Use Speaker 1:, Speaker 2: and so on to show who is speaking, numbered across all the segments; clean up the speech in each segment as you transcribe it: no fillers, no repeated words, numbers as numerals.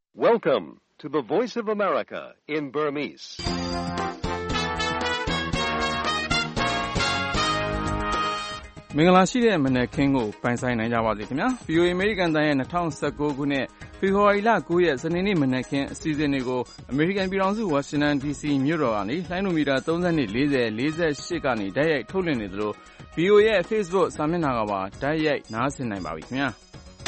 Speaker 1: Welcome to the Voice of America in Burmese.
Speaker 2: ။မင်္ဂလာရှိတဲ့မနက်ခင်းကိုပိုင်ဆိုင်နိုင်ကြပါစေခင်ဗျာ။ VOA American တိုင်းရဲ့2019ခုနှစ်ဖေဖော်ဝါရီလ9ရက်စနေနေ့မနက်ခင်းအစီအစဉ်တွေကို American ပြည်ထောင်စု Washington DC မြို့တော်ကနေလိုင်းနိုမီတာ32 40 48ကနေတိုက်ရိုက်ထုတ်လွှင့်နေသလို VOA ရဲ့ Facebook စာမျက်နှာကပါတိုက်ရိုက်နားဆင်နိုင်ပါပြီခင်ဗျာ။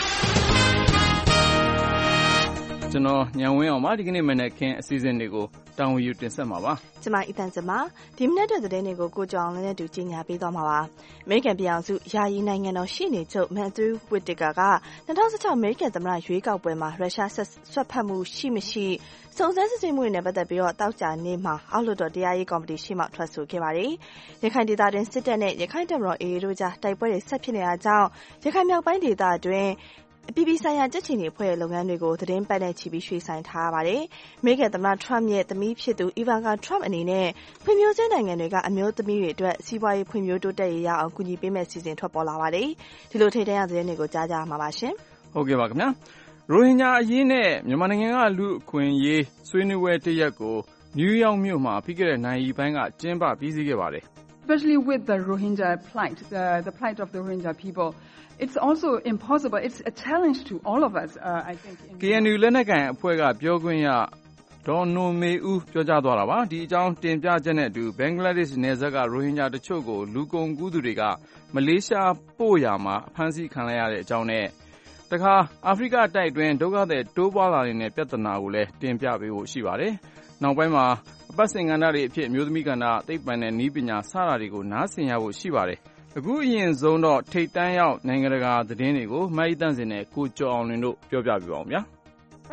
Speaker 2: ကျွန်တော်ညံဝင်းအောင်ပါဒီကနေ့မနက်ခင်းအစီအစဉ်တွေကိုတာဝန်ယူတင်ဆက်မှာပါ
Speaker 3: ။ကျွန်မအီတန်စမဒီမနက်တဲ့သတင်းတွေကိုကိုကြောင်လည်းနဲ့တူကြီးညာပေးသွားမှာပါ။အမေရိကန်ပြည်အောင်စုယာယီနိုင်ငံတော်ရှေ့နေချုပ်မန်သရူးဝစ်တစ်ကာက2016အမေရိကန်သမ္မတရွေးကောက်ပွဲမှာရုရှားဆွတ်ဖက်မှုရှိမရှိစုံစမ်းစစ်ဆေးမှုတွေနဲ့ပတ်သက်ပြီးတော့တောက်ကြနေမှာအောက်လွှတ်တော်တရားရေးကော်မတီရှေ့မှထွက်ဆိုခဲ့ပါတယ်။ရခိုင်ဒေသတွင်းစစ်တပ်နဲ့ရခိုင်တပ်မတော် AA တို့ကြားတိုက်ပွဲတွေဆက်ဖြစ်နေတာကြောင့်ရခိုင်မြောက်ပိုင်းဒေသအတွင်းအပြည်ပြည်ဆိုင်ရာကြက်ချင်တွေဖွဲ့လုပ်ငန်းတွေကိုသတင်းပတ်နဲ့ချီပြီးရွှေ့ဆိုင်းထားပါတယ်။အမေရိကန်သမ္မတထရမ့်ရဲ့သမီးဖြစ်သူအီဗန်ကာထရမ့်အနေနဲ့ဖွံ့ဖြိုးဆဲနိုင်ငံတွေကအမျိုးသမီးတွေအတွက်စီးပွားရေးဖွံ့ဖြိုးတိုးတက်ရေးရအောင်ကူညီပေးမယ့်စီစဉ်ထွက်ပေါ်လာပါတယ်။ဒီလိုထိတဲ့သတင်းတွေကိုကြားကြမှာပါရှင်
Speaker 2: ။ဟုတ်ကဲ့ပါခင်ဗျာ။ရိုဟင်ဂျာအရေးနဲ့မြန်မာနိုင်ငံကလူအခွင့်အရေးဆွေးနွေးပွဲတစ်ရက်ကိုနယူးယောက်မြို့မှာပြီးခဲ့တဲ့နိုင်ရီပိုင်းကကျင်းပပြီးစီးခဲ့ပါတယ်
Speaker 4: ။ Especially with the Rohingya plight, the plight of the Rohingya people.It's also impossible. It's a challenge to all of us, I think.
Speaker 2: KNU လက်နက်ကိုင်အဖွဲ့ကပြောခွင့်ရဒေါ်နိုမေဦးပြောကြားသွားတာပါ။ဒီအကြောင်းတင်ပြချက်နဲ့အတူဘင်္ဂလားဒေ့ရှ်နယ်စပ်ကရိုဟင်ဂျာတချို့ကိုလူကုန်ကူးသူတွေကမလေးရှားပို့ရာမှာဖမ်းဆီးခံလိုက်ရတဲ့အကြောင်းနဲ့တခါအာဖရိကတိုက်တွင်ဒုက္ခသည်တိုးပွားလာနေတဲ့ပြဿနာကိုလည်းတင်ပြပေးဖို့ရှိပါတယ်။နောက်ပိုင်းမှာအပတ်စဉ်ကဏ္ဍတွေအဖြစ်အမျိုးသမီးကဏ္ဍသိပ္ပံနဲ့နည်းပညာစတာတွေကိုနားဆင်ရဖို့ရှိပါတယ်။အခုအရင်ဆုံးတော့ထိပ်တန်းရောက်နိုင်ငံတကာသတင်းတွေကိုမအိသန့်စင်နဲ့ကိုကျော်အောင်လွင်တို့ပြောပြပြပါအောင်ဗျာ။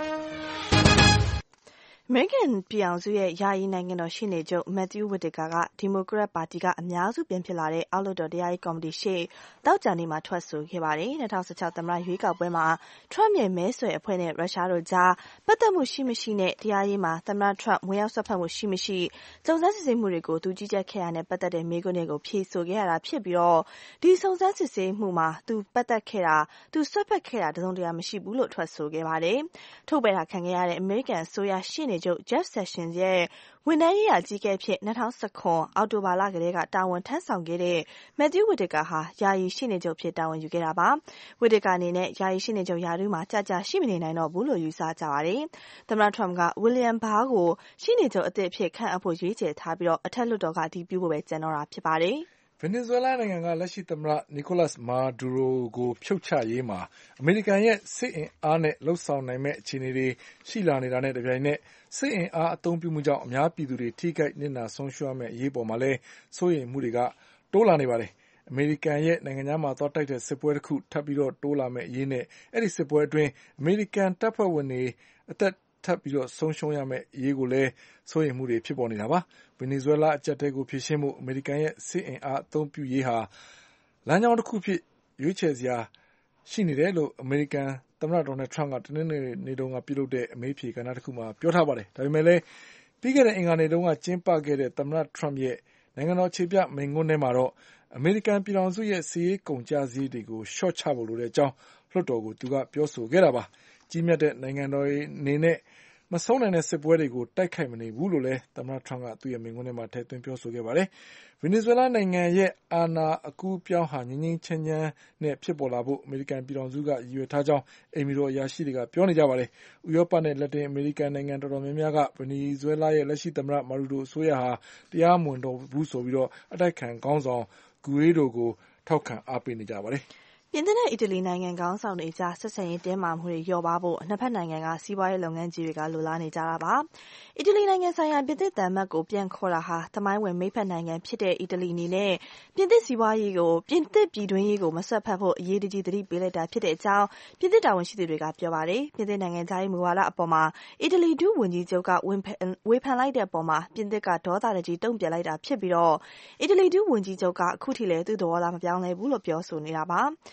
Speaker 3: အမေရိကန်ပြည်အောင်စုရဲ့ယာယီနိုင်ငံတော်ရှေ့နေချုပ်မန်သရူးဝစ်တစ်ကာကဒီမိုကရက်ပါတီကအများစုပြန်ဖြစ်လာတဲ့အောက်လွှတ်တော်တရားရေးကော်မတီရှေ့တောက်ကြနေမှာထွက်ဆိုခဲ့ပါတယ်။2016သမ္မတရွေးကောက်ပွဲမှာထရမ့်ရဲ့မဲဆွယ်အဖွဲ့နဲ့ရုရှားတို့ကြားပတ်သက်မှုရှိမရှိနဲ့တရားရေးမှာသမ္မတထရမ့်ဝင်ရောက်ဆွတ်ဖက်မှုရှိမရှိစုံစမ်းစစ်ဆေးမှုတွေကိုသူကြီးကြပ်ခဲ့ရတဲ့ပတ်သက်တဲ့မေးခွန်းတွေကိုဖြေဆိုခဲ့ရတာဖြစ်ပြီးတော့ဒီစုံစမ်းစစ်ဆေးမှုမှာသူပတ်သက်ခဲ့တာသူဆွတ်ဖက်ခဲ့တာတစုံတရာမရှိဘူးလို့ထွက်ဆိုခဲ့ပါတယ်။ထုတ်ပယ်တာခံခဲ့ရတဲ့အမေရိကန်အစိုးရရှေ့နေချုပ် Jeff Sessions ရဲ့ဝန်ထမ်းရေးရာကြီးကဲဖြစ်2019အောက်တိုဘာလကတည်းကတာဝန်ထမ်းဆောင်ခဲ့တဲ့မန်သရူးဝစ်တစ်ကာဟာယာယီရှေ့နေချုပ်ဖြစ်တာဝန်ယူခဲ့တာပါ။ဝစ်တစ်ကာအနေနဲ့ယာယီရှေ့နေချုပ်ရာထူးမှာကြာရှိမနေနိုင်တော့ဘူးလို့ယူဆကြပါတယ်။သမ္မတထရမ့်ကဝီလျံဘားကိုရှေ့နေချုပ်အသစ်အဖြစ်ခန့်အပ်ဖို့ရွေးချယ်ထားပြီးတော့အထက်လွှတ်တော်ကအတည်ပြုဖို့ပဲကြံတော့တာဖြစ်ပါတယ်
Speaker 5: ။ဗင်နီဇွဲလားနိုင်ငံကလက်ရှိသမ္မတနီကိုလတ်မာဒူရိုကိုဖြုတ်ချရေးမှာအမေရိကန်ရဲ့စစ်အင်အားနဲ့လှုပ်ဆောင်နိုင်မဲ့အခြေအနေတွေရှိလာနေတာနဲ့တပြိုင်နက်စစ်အင်အားအသုံးပြုမှုကြောင့်အများပြည်သူတွေထိခိုက်နစ်နာဆုံးရှုံးမဲ့အရေးပေါ်မှာလဲစိုးရိမ်မှုတွေကတိုးလာနေပါတယ်။အမေရိကန်ရဲ့နိုင်ငံသားမှာသွားတိုက်တဲ့စစ်ပွဲတစ်ခုထပ်ပြီးတော့တိုးလာမဲ့အရေးနဲ့အဲ့ဒီစစ်ပွဲအတွင်းအမေရိကန်တပ်ဖွဲ့ဝင်တွေအသက်ထပ်ပြီးတော့ဆုံးရှုံးရမယ့်အရေးကိုလည်းစိုးရိမ်မှုတွေဖြစ်ပေါ်နေတာပါ။ဗင်နီဇွဲလားအကြက်တဲကိုဖြေရှင်းမှုအမေရိကန်ရဲ့စစ်အင်အားအသုံးပြုရေးဟာလမ်းကြောင်းတစ်ခုဖြစ်ရွေးချယ်စရာရှိနေတယ်လို့အမေရိကန်သမ္မတဒေါ်နယ်ထရမ့်ကတနင်္ဂနွေနေ့တုန်းကပြုလုပ်တဲ့အမေးဖြေကဏ္ဍတစ်ခုမှာပြောထားပါတယ်။ဒါပေမဲ့လည်းပြီးခဲ့တဲ့အင်္ဂါနေ့တုန်းကကျင်းပခဲ့တဲ့သမ္မတထရမ့်ရဲ့နိုင်ငံတော်ခြေပြမိန့်ခွန်းထဲမှာတော့အမေရိကန်ပြည်ထောင်စုရဲ့စီးရေးကုန်ကျစည်းတွေကိုရှော့ချဖို့လိုတဲ့အကြောင်းလွှတ်တော်ကိုသူကပြောဆိုခဲ့တာပါ။ကြီးမြတ်တဲ့နိုင်ငံတော်အနေနဲ့မဆုံးနိုင်တဲ့စစ်ပွဲတွေကိုတိုက်ခိုက်မနေဘူးလို့လည်းသမ္မတထရမ့်ကသူ့ရဲ့မိန့်ခွန်းထဲမှာထည့်သွင်းပြောဆိုခဲ့ပါတယ်။ဗင်နီဇွဲလားနိုင်ငံရဲ့အာဏာအကူးပြောင်းဟာငြိမ်းငြိမ်းချမ်းချမ်းနဲ့ဖြစ်ပေါ်လာဖို့အမေရိကန်ပြည်ထောင်စုကရည်ရွယ်ထားကြောင်းအိမ်ဖြူတော်အရာရှိတွေကပြောနေကြပါတယ်။ဥရောပနဲ့လက်တင်အမေရိကန်နိုင်ငံတော်တော်များများကဗင်နီဇွဲလားရဲ့လက်ရှိသမ္မတမာဒူရိုအစိုးရဟာတရားမဝင်တော့ဘူးဆိုပြီးတော့အတိုက်ခံခေါင်းဆောင်ဂူအေဒိုကိုထောက်ခံအားပေးနေကြပါတယ်။
Speaker 3: ပြင်သစ်နဲ့အီတလီနိုင်ငံခေါင်းဆောင်တွေကြားဆက်ဆံရေးတင်းမာမှုတွေလျော့ပါးဖို့နှစ်ဖက်နိုင်ငံကစီးပွားရေးလုပ်ငန်းကြီးတွေကလိုလားနေကြတာပါ။အီတလီနိုင်ငံဆိုင်ရာပြင်သစ်သံအမတ်ကိုပြန်ခေါ်တာဟာသမိုင်းဝင်မိတ်ဖက်နိုင်ငံဖြစ်တဲ့အီတလီအနေနဲ့ပြင်သစ်စီးပွားရေးကိုပြင်သစ်ပြည်တွင်းရေးကိုမဆွတ်ဖက်ဖို့အရေးတကြီးသတိပေးလိုက်တာဖြစ်တဲ့အကြောင်းပြင်သစ်တာဝန်ရှိသူတွေကပြောပါတယ်။ပြင်သစ်နိုင်ငံသားရေးမူဝါဒအပေါ်မှာအီတလီဒုဝန်ကြီးချုပ်ကဝေဖန်လိုက်တဲ့အပေါ်မှာပြင်သစ်ကဒေါသတကြီးတုံ့ပြန်လိုက်တာဖြစ်ပြီးတော့အီတလီဒုဝန်ကြီးချုပ်ကအခုထိလည်းသူ့သဘောထားမပြောင်းလဲဘူးလို့ပြောဆိုနေတာပါ။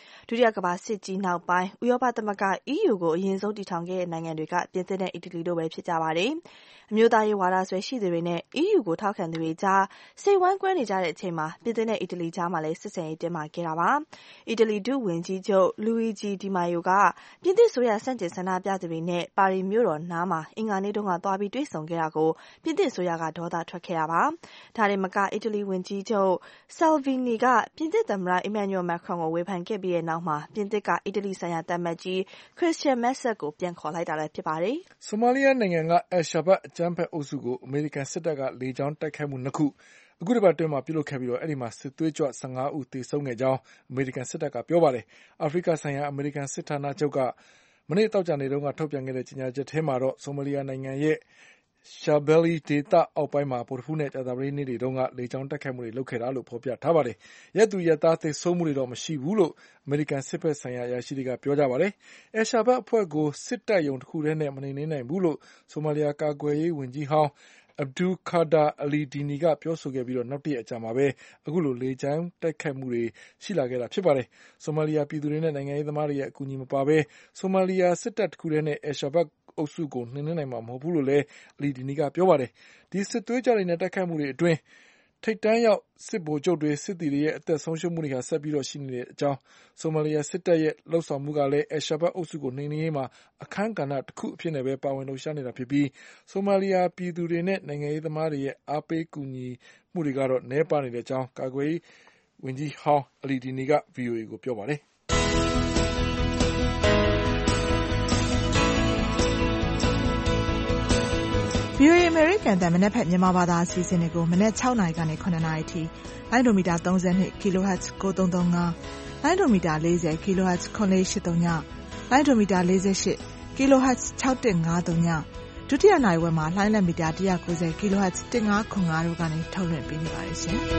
Speaker 3: ဒုတိယကမ္ဘာစစ်ကြီးနောက်ပိုင်းဥရောပသမဂ္ဂ EU ကိုအရင်ဆုံးတည်ထောင်ခဲ့တဲ့နိုင်ငံတွေကပြင်သစ်နဲ့အီတလီတို့ပဲဖြစ်ကြပါတယ်။အမျိုးသားရေးဝါဒဆွဲရှိသူတွေနဲ့ EU ကိုထောက်ခံသူတွေကြားစိတ်ဝမ်းကွဲနေကြတဲ့အချိန်မှာပြင်သစ်နဲ့အီတလီကြားမှာလည်းစစ်ဆင်ရေးတင်းမာခဲ့တာပါ။အီတလီဒုဝန်ကြီးချုပ် Luigi Di Maio ကပြင်သစ်ဆိုရဆန့်ကျင်ဆန္ဒပြသူတွေနဲ့ပါရီမြို့တော်နားမှာအင်္ဂါနေ့တုန်းကသွားပြီးတွေ့ဆုံခဲ့တာကိုပြင်သစ်ဆိုရကဒေါသထွက်ခဲ့တာပါ။ဒါတင်မကအီတလီဝန်ကြီးချုပ် Salvini ကပြင်သစ်သမ္မတ Emmanuel Macron ကိုဝေဖန်ခဲ့ပြီးတဲ့နောက်မှာပြင်သစ်ကအီတလီဆိုင်ရာသံအမတ်ကြီး Christian Metzel ကိုပြန်ခေါ်လိုက်တာလည်းဖြစ်ပါတယ်
Speaker 5: ။ဆိုမာလီယာနိုင်ငံက Al-Shabaab အကြမ်းဖက်အုပ်စုကိုအမေရိကန်စစ်တပ်ကလေကြောင်းတိုက်ခိုက်မှု2ခုအခုတစ်ပတ်အတွင်းမှာပြုလုပ်ခဲ့ပြီးတော့အဲ့ဒီမှာစစ်သွေးကြွ15ဦးသေဆုံးခဲ့ကြောင်းအမေရိကန်စစ်တပ်ကပြောပါတယ်။အာဖရိကဆိုင်ရာအမေရိကန်စစ်ဌာနချုပ်ကမနေ့တောက်ကြနေတုန်းကထုတ်ပြန်ခဲ့တဲ့ကြေညာချက်ထဲမှာတော့ဆိုမာလီယာနိုင်ငံရဲ့Shabelle ဒေသအောက်ပိုင်းမှာပေါ်တဖူးနဲ့ကြာသပတေးနေ့တွေတုန်းကလေကြောင်းတိုက်ခိုက်မှုတွေလုပ်ခဲ့တာလို့ဖော်ပြထားပါတယ်။ရက်သူရက်သားသေဆုံးမှုတွေတော့မရှိဘူးလို့အမေရိကန်စစ်ဘက်ဆိုင်ရာအရာရှိတွေကပြောကြပါတယ်။ Al-Shabaab အဖွဲ့ကိုစစ်တပ်ယုံတစ်ခုတည်းနဲ့မနှိမ်နင်းနိုင်ဘူးလို့ဆိုမာလီယာကာကွယ်ရေးဝန်ကြီးဟောင်းAbdul Qadir al-Dini ကပြောဆိုခဲ့ပြီးတော့နောက်တရက်အကြာမှာပဲအခုလိုလေကြောင်းတိုက်ခိုက်မှုတွေရှိလာခဲ့တာဖြစ်ပါတယ်။ဆိုမာလီယာပြည်သူတွေနဲ့နိုင်ငံရေးသမားတွေရဲ့အကူအညီမပါဘဲဆိုမာလီယာစစ်တပ်တစ်ခုတည်းနဲ့ Al-Shabaabအုပ်စုကိုနှိမ်နင်းနိုင်မှာမဟုတ်ဘူးလို့လည်းal-Dini ကပြောပါတယ်။ဒီစစ်သွေးကြွတွေနဲ့တိုက်ခိုက်မှုတွေအတွင်းထိပ်တန်းရောက်စစ်ဗိုလ်ချုပ်တွေစစ်သည်တွေရဲ့အသက်ဆုံးရှုံးမှုတွေဟာဆက်ပြီးတော့ရှိနေတဲ့အကြောင်းဆိုမာလီယာစစ်တပ်ရဲ့လှုပ်ဆောင်မှုကလည်း Al-Shabaab အုပ်စုကိုနှိမ်နင်းရေးမှာအခန်းကဏ္ဍတစ်ခုအဖြစ်နဲ့ပဲပါဝင်လှုပ်ရှားနေတာဖြစ်ပြီးဆိုမာလီယာပြည်သူတွေနဲ့နိုင်ငံရေးသမားတွေရဲ့အားပေးကူညီမှုတွေကတော့နည်းပါးနေတဲ့အကြောင်းကာကွယ်ရေးဝန်ကြီးဟောင်းal-Dini က VOA ကိုပြောပါတယ်။
Speaker 6: VOA American တမနက်ဖက်မြန်မာဘာသာအစီအစဉ်တွေကိုမနက်6နာရီကနေ9နာရီထိလိုင်းဒိုမီတာ32 kHz 9335လိုင်းဒိုမီတာ40 kHz 9883ညလိုင်းဒိုမီတာ48 kHz 6153ညဒုတိယနိုင်ဝက်မှာလိုင်းလက်မီတာ190 kHz 1505တို့ကနေထုတ်လွှင့်ပေးနေပါတယ်ရှင်။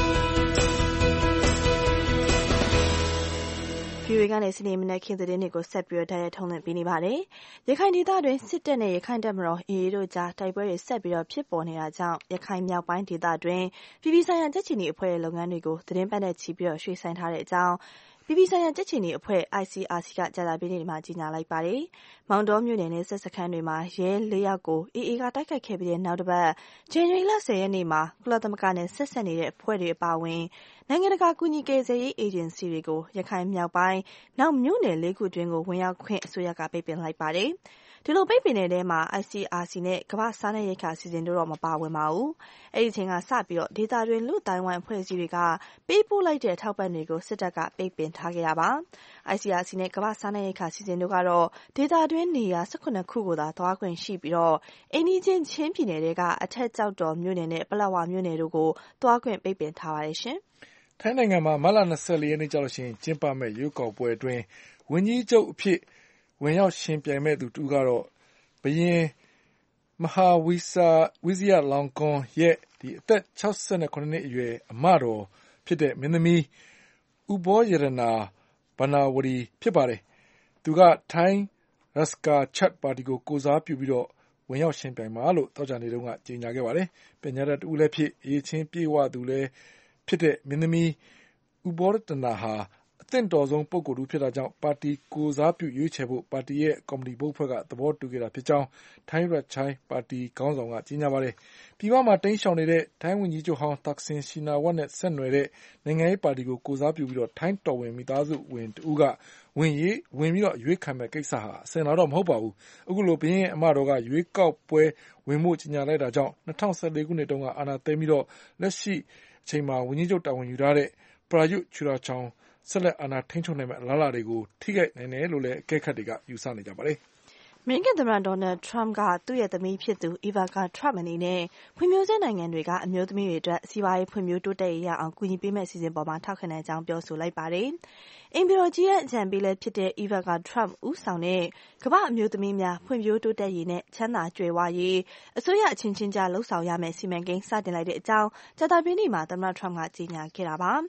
Speaker 3: VOA ကနေစနေမနက်ခင်းသတင်းတွေကိုဆက်ပြီးတိုက်ရိုက်ထုတ်လွှင့်ပေးနေပါတယ်။ရခိုင်ဒေသတွင်းစစ်တပ်နဲ့ရခိုင်တပ်မတော် AA တို့ကြားတိုက်ပွဲတွေဆက်ပြီးဖြစ်ပေါ်နေတာကြောင့်ရခိုင်မြောက်ပိုင်းဒေသတွင်းပြည်ပဆိုင်ရာကြက်ချီနီအဖွဲ့ရဲ့လုပ်ငန်းတွေကိုသတင်းပတ်နဲ့ချီပြီးရွှေ့ဆိုင်းထားတဲ့အကြောင်းပြည်ပဆိုင်ရာကြက်ချီနီအဖွဲ့ ICRC ကကြာသပတေးနေ့မှာကြေညာလိုက်ပါတယ်။မောင်တောမြို့နယ်နဲ့စစ်စခန်းတွေမှာရဲ4ယောက်ကို AA ကတိုက်ခိုက်ခဲ့ပြီးတဲ့နောက်တစ်ပတ်ဇန်နဝါရီလ10ရက်နေ့မှာကုလသမဂ္ဂနဲ့ဆက်ဆက်နေတဲ့အဖွဲ့တွေအပါအဝင်နိုင်ငံတကာကူညီကယ်ဆယ်ရေးအေဂျင်စီတွေကိုရခိုင်မြောက်ပိုင်းနောက်မြို့နယ်4ခုတွင်းကိုဝင်ရောက်ခွင့်အစိုးရကပိတ်ပင်လိုက်ပါတယ်။ဒီလိုပိတ်ပင်တဲ့ထဲမှာ ICRC နဲ့ကမ္ဘာ့စားနပ်ရိက္ခာအစီအစဉ်တို့တော့မပါဝင်ပါဘူး။အဲဒီအချိန်ကစပြီးဒေသတွင်းလူ့အသိုင်းအဝိုင်းအဖွဲ့အစည်းတွေကပေးပို့လိုက်တဲ့ထောက်ပံ့တွေကိုစစ်တပ်ကပိတ်ပင်ထားခဲ့တာပါ။ ICRC နဲ့ကမ္ဘာ့စားနပ်ရိက္ခာအစီအစဉ်တို့ကတော့ဒေသတွင်းနေရာ18ခုကိုသာသွားခွင့်ရှိပြီးအိမ်နီးချင်းချင်းပြည်နယ်တွေကအထက်ကျောက်တော်မြို့နယ်နဲ့ပလက်ဝမြို့နယ်တို့ကိုသွားခွင့်ပိတ်ပင်ထားပါတယ်ရှင်
Speaker 5: ။ထိုင်းနိုင်ငံမှာမတ်လ24ရက်နေ့ကျလို့ရှိရင်ကျင်းပမဲ့ရွေးကောက်ပွဲအတွင်းဝန်ကြီးချုပ်အဖြစ်ဝင်ရောက်ရှင်ပြိုင်မဲ့သူတူကတော့ဘရင်မဟာဝီဇယလောင်ကွန်ရဲ့အသက်68နှစ်အရွယ်အမတော်ဖြစ်တဲ့မင်းသမီးဥဘောရတနာဘနာဝရီဖြစ်ပါတယ်။သူကထိုင်းရက်စကာချတ်ပါတီကိုကိုစားပြုပြီးတော့ဝင်ရောက်ရှင်ပြိုင်မှာလို့သောကြာနေ့တုန်းကကြေညာခဲ့ပါတယ်။ပညာတတ်တူလည်းဖြစ်အရေးချင်းပြေဝသူလည်းဖြစ်တဲ့မင်းသမီးဥဘောရတနာဟာအသင့်တော်ဆုံးပုဂ္ဂိုလ်တူဖြစ်တာကြောင့်ပါတီကိုစားပြုရွေးချယ်ဖို့ပါတီရဲ့ကော်မတီဘုတ်ဖွဲ့ကသဘောတူခဲ့တာဖြစ်ကြောင်းထိုင်းရက်ချိုင်းပါတီခေါင်းဆောင်ကကြေညာပါတယ်။ပြည်ပမှာတိမ်းရှောင်နေတဲ့ထိုင်းဝန်ကြီးချုပ်ဟောင်းသက်ဆင်ရှိနာဝတ်နဲ့ဆက်နွယ်တဲ့နိုင်ငံရေးပါတီကိုကိုစားပြုပြီးတော့ထိုင်းတော်ဝင်မိသားစုဝင်တူကဝင်ပြီးတော့ရွေးခံမဲ့ကိစ္စဟာအစင်လာတော့မဟုတ်ပါဘူး။အခုလိုဘရင်အမတော်ကရွေးကောက်ပွဲဝင်မှုကြေညာလိုက်တာကြောင့်2014ခုနှစ်တုန်းကအာဏာသိမ်းပြီးတော့လက်ရှိအချိန်မှာဝန်ကြီးချုပ်တာဝန်ယူထားတဲ့ပရာယုချူရာချောင်းဆက်လက်အာဏာထိန်းချုပ်နိုင်မယ့်အလားအလာတွေကိုထိခိုက်နိုင်တယ်လို့လည်းအကဲခတ်တွေကယူဆနေကြပါတယ်
Speaker 3: ။အမေရိကန်သမ္မတဒေါ်နယ်ထရမ့်ကသူ့ရဲ့သမီးဖြစ်သူအီဗာကာထရမ့်အနေနဲ့ဖွံ့ဖြိုးဆဲနိုင်ငံတွေကအမျိုးသမီးတွေအတွက်စီးပွားရေးဖွံ့ဖြိုးတိုးတက်ရေးရအောင်ကူညီပေးမယ့်အစီအစဉ်ပေါ်မှာထောက်ခံတဲ့အကြောင်းပြောဆိုလိုက်ပါတယ်။အိမ်ဖြူတော်ကြီးရဲ့အကြံပေးလည်းဖြစ်တဲ့အီဗာကာထရမ့်ဦးဆောင်တဲ့ကမ္ဘာ့အမျိုးသမီးများဖွံ့ဖြိုးတိုးတက်ရေးနဲ့ချမ်းသာကြွယ်ဝရေးအစိုးရအချင်းချင်းကြားလှုပ်ဆောင်ရမယ့်စီမံကိန်းစတင်လိုက်တဲ့အကြောင်းကြာသပတေးနေ့မှာသမ္မတထရမ့်ကကြေညာခဲ့တာပါ။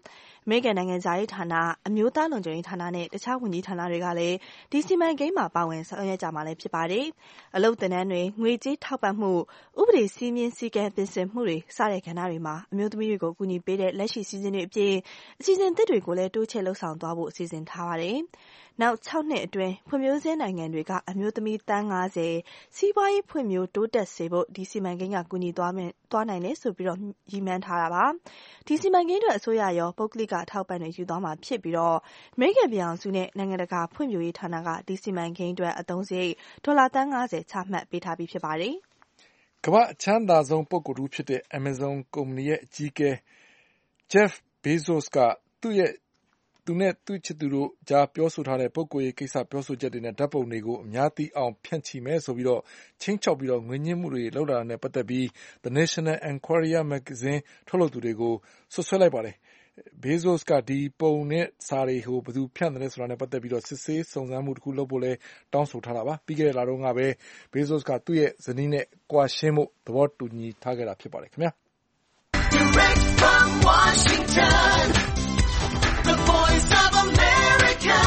Speaker 3: မေရိကန်နိုင်ငံသားရေးဌာနအမျိုးသားလုံခြုံရေးဌာနနဲ့တခြားဝန်ကြီးဌာနတွေကလည်းဒီစီမံကိန်းမှာပါဝင်ဆောင်ရွက်ကြမှာလည်းဖြစ်ပါတယ်။အလုပ်သင်တန်းတွေငွေကြေးထောက်ပံ့မှုဥပဒေစည်းမျဉ်းစည်းကမ်းပြင်ဆင်မှုတွေစတဲ့ကဏ္ဍတွေမှာအမျိုးသမီးတွေကိုကူညီပေးတဲ့လက်ရှိစီစဉ်တွေအပြင်အစီအစဉ်သစ်တွေကိုလည်းတိုးချဲ့လှုပ်ဆောင်သွားဖို့အစီအစဉ်ထားပါတယ်။နောက်6နှစ်အတွင်းဖွံ့ဖြိုးဆဲနိုင်ငံတွေကအမျိုးသမီးတန်း90စီးပွားရေးဖွံ့ဖြိုးတိုးတက်စေဖို့ဒီစီမံကိန်းကကူညီသွားနိုင်တယ်ဆိုပြီးရည်မှန်းထားတာပါ။ဒီစီမံကိန်းအတွက်အစိုးရရောပုဂ္ဂလိကအထောက်ပံ့တွေယူသွားမှာဖြစ်ပြီးအမေရိကန်ပြည်ထောင်စုနဲ့နိုင်ငံတကာဖွံ့ဖြိုးရေးဌာနကဒီစီမံကိန်းအတွက်အသုံးစရိတ်ဒေါ်လာသန်း90ချမှတ်ပေးထားပြီးဖြစ်ပါတယ်
Speaker 5: ။ကမ္ဘာ့အချမ်းသာဆုံးပုဂ္ဂိုလ်တစ်ဦးဖြစ်တဲ့ Amazon ကုမ္ပဏီရဲ့အကြီးအကဲ Jeff Bezos ကသူနဲ့သူ့ချစ်သူတို့ကြားပြောဆိုထားတဲ့ပုဂ္ဂိုလ်ရေးကိစ္စပြောဆိုချက်တွေနဲ့ဓာတ်ပုံတွေကိုအများသိအောင်ဖြန့်ချိမယ်ဆိုပြီးချင်းချောက်ပြီးငွေညှစ်မှုတွေလုပ်လာတာနဲ့ပတ်သက်ပြီး The National Enquirer မဂ္ဂဇင်းထုတ်လုပ်သူတွေကိုစွပ်စွဲလိုက်ပါတယ်။ Bezos ကဒီပုံနဲ့စာတွေကိုဘယ်သူဖြန့်တယ်ဆိုတာနဲ့ပတ်သက်ပြီးစစ်ဆေးစုံစမ်းမှုတစ်ခုလုပ်ဖို့လည်းတောင်းဆိုထားတာပါ။ပြီးခဲ့တဲ့လတုန်းကပဲ Bezos ကသူ့ရဲ့ဇနီးနဲ့ကွာရှင်းဖို့သဘောတူညီထားခဲ့တာဖြစ်ပါတယ်ခင်ဗျာ။ Direct from Washington, the voice of America,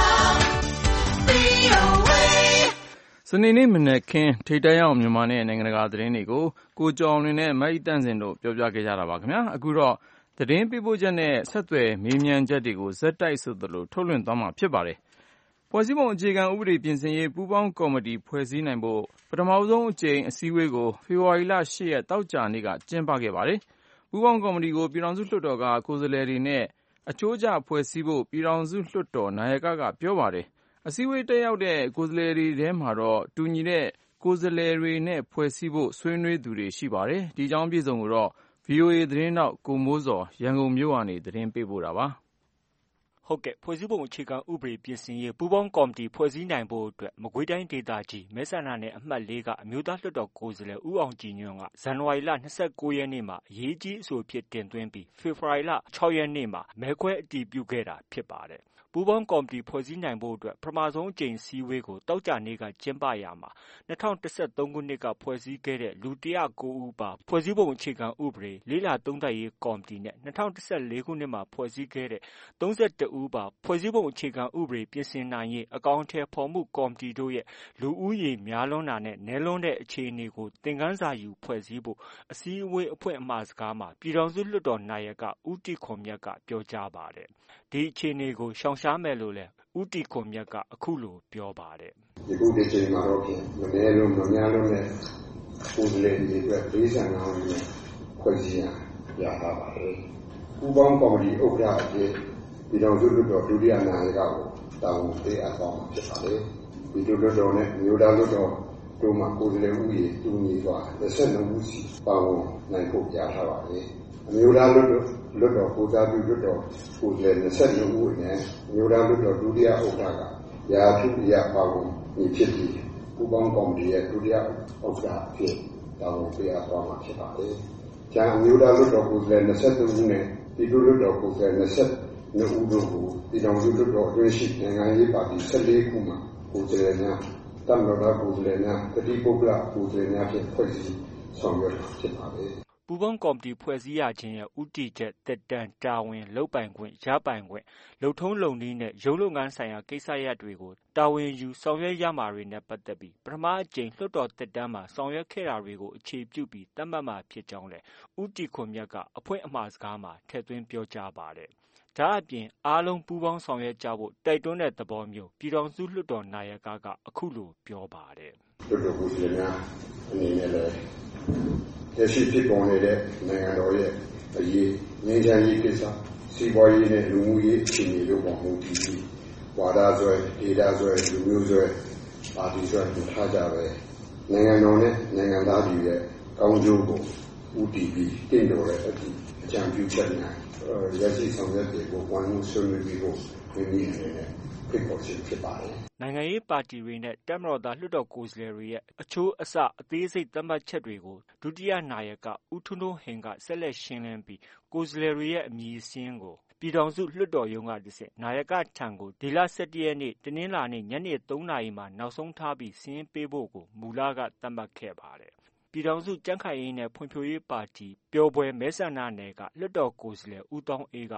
Speaker 5: VOA
Speaker 2: စနေနေ့မနက်ခင်းထိပ်တန်းရောက်မြန်မာနဲ့နိုင်ငံတကာသတင်းတွေကိုကိုကျော်အောင်နဲ့မအိတန့်စင်တို့ပြောပြခဲ့ကြတာပါခင်ဗျာအခုတော့သတင်းပေးပို့ချက်နဲ့ဆက်သွယ်မေးမြန်းချက်တွေကိုဇက်တိုက်ဆိုသလိုထုတ်လွှင့်သွားမှာဖြစ်ပါတယ်ဖွဲ့စည်းပုံအခြေခံဥပဒေပြင်ဆင်ရေးပူးပေါင်းကော်မတီဖွဲ့စည်းနိုင်ဖို့ပထမဆုံးအကြိမ်အစည်းအဝေးကိုဖေဖော်ဝါရီလ8ရက်တောက်ကြနေ့ကကျင်းပခဲ့ပါတယ်ပူးပေါင်းကော်မတီကိုပြည်ထောင်စုလွှတ်တော်ကကိုယ်စားလှယ်တွေနဲ့အချိုးကျဖွဲ့စည်းဖို့ပြည်ထောင်စုလွှတ်တော်နာယကကပြောပါတယ်အစည်းအဝေးတက်ရောက်တဲ့ကိုယ်စားလှယ်တွေထဲမှာတော့တူညီတဲ့ကိုယ်စားလှယ်တွေနဲ့ဖွဲ့စည်းဖို့ဆွေးနွေးသူတွေရှိပါတယ်ဒီအကြောင်းပြည့်စုံကိုတော့ VOA သတင်းထောက်ကိုမိုးစော်ရန်ကုန်မြို့ကနေသတင်းပေးပို့ထားပါ
Speaker 7: ဟုတ်ကဲ့ဖွဲ့စည်းပုံအခြေခံဥပဒေပြင်ဆင်ရေးပူးပေါင်းကော်မတီဖွဲ့စည်းနိုင်ဖို့အတွက်မကွေးတိုင်းဒေသကြီးမဲဆန္ဒနယ်အမှတ်၄ကအမျိုးသားလွှတ်တော်ကိုယ်စားလှယ်ဦးအောင်ကြည်ညွန့်ကဇန်နဝါရီလ29ရက်နေ့မှာအရေးကြီးအဆိုဖြစ်တင်သွင်းပြီးဖေဖော်ဝါရီလ6ရက်နေ့မှာမဲခွဲအတည်ပြုခဲ့တာဖြစ်ပါတယ်ပူးပေါင်းကော်မတီဖွဲ့စည်းနိုင်ဖို့အတွက်ပထမဆုံးအကြိမ်စည်းဝေးကိုတောက်ကြနေ့ကကျင်းပရာမှာ2013ခုနှစ်ကဖွဲ့စည်းခဲ့တဲ့လူ109ဦးပါဖွဲ့စည်းပုံအခြေခံဥပဒေလေးလာသုံးသပ်ရေးကော်မတီနဲ့2014ခုနှစ်မှာဖွဲ့စည်းခဲ့တဲ့31ဦးပါဖွဲ့စည်းပုံအခြေခံဥပဒေပြင်ဆင်နိုင်ရေးအကောင့်ထဲဖော်မှုကော်မတီတို့ရဲ့လူဦးရေများလွန်းတာနဲ့နည်းလွန်းတဲ့အခြေအနေကိုသင်ခန်းစာယူဖွဲ့စည်းဖို့အစည်းအဝေးအဖွင့်အမှာစကားမှာပြည်ထောင်စုလွှတ်တော်နာယကဦးတီခွန်မြတ်ကပြောကြားပါတယ်ဒီအခြေအနေကိုရှောင်ရှားမယ်လို့လည်းဦးတီခွန်မြတ်ကအခုလိုပြောပါတယ်
Speaker 8: ဒီခုဒီချိန်မှာတော့မနည်းလုံးမများလုံးနဲ့ကိုယ်စားလှယ်တွေအတွက်45ဦးနဲ့ဖွဲ့စည်းရတာပါတယ်ပူးပေါင်းကော်မတီဥက္ကဋ္ဌအဖြစ်ပြည်ထောင်စုလွှတ်တော်ဒုတိယနာယကကိုတာဝန်ပေးအပ်သွားမှာဖြစ်ပါတယ်ဒီလွှတ်တော်နဲ့မြို့သားလွှတ်တော်တို့မှာကိုယ်စားလှယ်ဦးရေတူညီစွာ22ဦးစီပါဝင်နိုင်ဖို့ရထားပါတယ်အမျိုးသားလွှတ်တော်ကိုစားပြုလွှတ်တော်ကိုယ်စားလှယ်22ဦးနဲ့အမျိုးသားလွှတ်တော်ဒုတိယဥက္ကဋ္ဌကရာထူးရပါဝင်ဖြစ်ပြီးပူးပေါင်းကော်မတီရဲ့ဒုတိယဥက္ကဋ္ဌအဖြစ်တာဝန်ပေးအပ်သွားမှာဖြစ်ပါတယ်ကျန်အမျိုးသားလွှတ်တော်ကိုယ်စားလှယ်23ဦးနဲ့ပြည်သူ့လွှတ်တော်ကိုယ်စားလှယ်22ဦးတို့ကိုပြည်ထောင်စုလွှတ်တော်အတွင်းရှိနိုင်ငံရေးပါတီ14ခုမှကိုယ်စားလှယ်များတမတော်သားကိုယ်စားလှယ်များတတိပုဂ္ဂလကိုယ်စားလှယ်များဖြင့်ဖွဲ့စည်းဆောင်ရွက်ဖြစ်ပါတယ်
Speaker 7: ပူးပေါင်းကော်မတီဖွဲ့စည်းရခြင်းရဲ့ဦးတည်ချက်တက်တန်တာဝန်လုပ်ပိုင်ခွင့်ရပိုင်ခွင့်လုံထုံးလုံနည်းနဲ့ရုံးလုပ်ငန်းဆိုင်ရာကိစ္စရပ်တွေကိုတာဝန်ယူဆောင်ရွက်ရမှာတွေနဲ့ပတ်သက်ပြီးပထမအကြိမ်လွှတ်တော်တက်တန်းမှာဆောင်ရွက်ခဲ့တာတွေကိုအခြေပြုပြီးသတ်မှတ်မှာဖြစ်ကြောင်းလည်းဦးတီခွန်မြတ်ကအဖွင့်အမှာစကားမှာထည့်သွင်းပြောကြားပါတယ်ဒါအပြင်အားလုံးပူးပေါင်းဆောင်ရွက်ကြဖို့တိုက်တွန်းတဲ့သဘောမျိုးပြည်ထောင်စုလွှတ်တော်နာယကကအခုလိုပြောပါတယ်
Speaker 8: လွှတ်တော်ကိုယ်စားလှယ်များအနေနဲ့လည်းလက်ရှိဖြစ်ပေါ်နေတဲ့နိုင်ငံတော်ရဲ့အရေးငြိမ်းချမ်းရေးကိစ္စစီးပွားရေးနဲ့လူမှုရေးအခြေအနေတို့ပေါ်မူတည်ပြီးဝါဒဆွဲဒေတာဆွဲလူမျိုးဆွဲပါတီဆွဲထားကြပဲနိုင်ငံတော်နဲ့နိုင်ငံသားတွေရဲ့ကောင်းကျိုးကိုဦးတည်ပြီးတင့်တော်တဲ့အကြံပြုချက်များရရှိဆောင်ရွက်တွေကိုဝိုင်းဝန်းဆွေးနွေးပြီးဖို့မိမိအနေနဲ့ဖိတ်ခေါ်ခြင်းဖြစ်ပါတယ်
Speaker 7: နိုင်ငံရေးပါတီတွေနဲ့တပ်မတော်သားလွှတ်တော်ကိုယ်စားလှယ်တွေရဲ့အချိုးအဆအသေးစိတ်သတ်မှတ်ချက်တွေကိုဒုတိယနာယကဦးထွန်းထွန်းဟင်ကဆက်လက်ရှင်းလင်းပြီးကိုယ်စားလှယ်တွေရဲ့အမည်စာရင်းကိုပြည်ထောင်စုလွှတ်တော်ရုံးကတဆင့်နာယကထံကိုဒီလ17ရက်နေ့တနင်္လာနေ့ညနေ3နာရီမှာနောက်ဆုံးထားပြီးစာရင်းပေးဖို့ကိုမူလကသတ်မှတ်ခဲ့ပါတယ်ပြည်ထောင်စုကြံ့ခိုင်ရေးနဲ့ဖွံ့ဖြိုးရေးပါတီပျော်ဘွယ်မဲဆန္ဒနယ်ကလွှတ်တော်ကိုယ်စားလှယ်ဦးသောင်းအေးက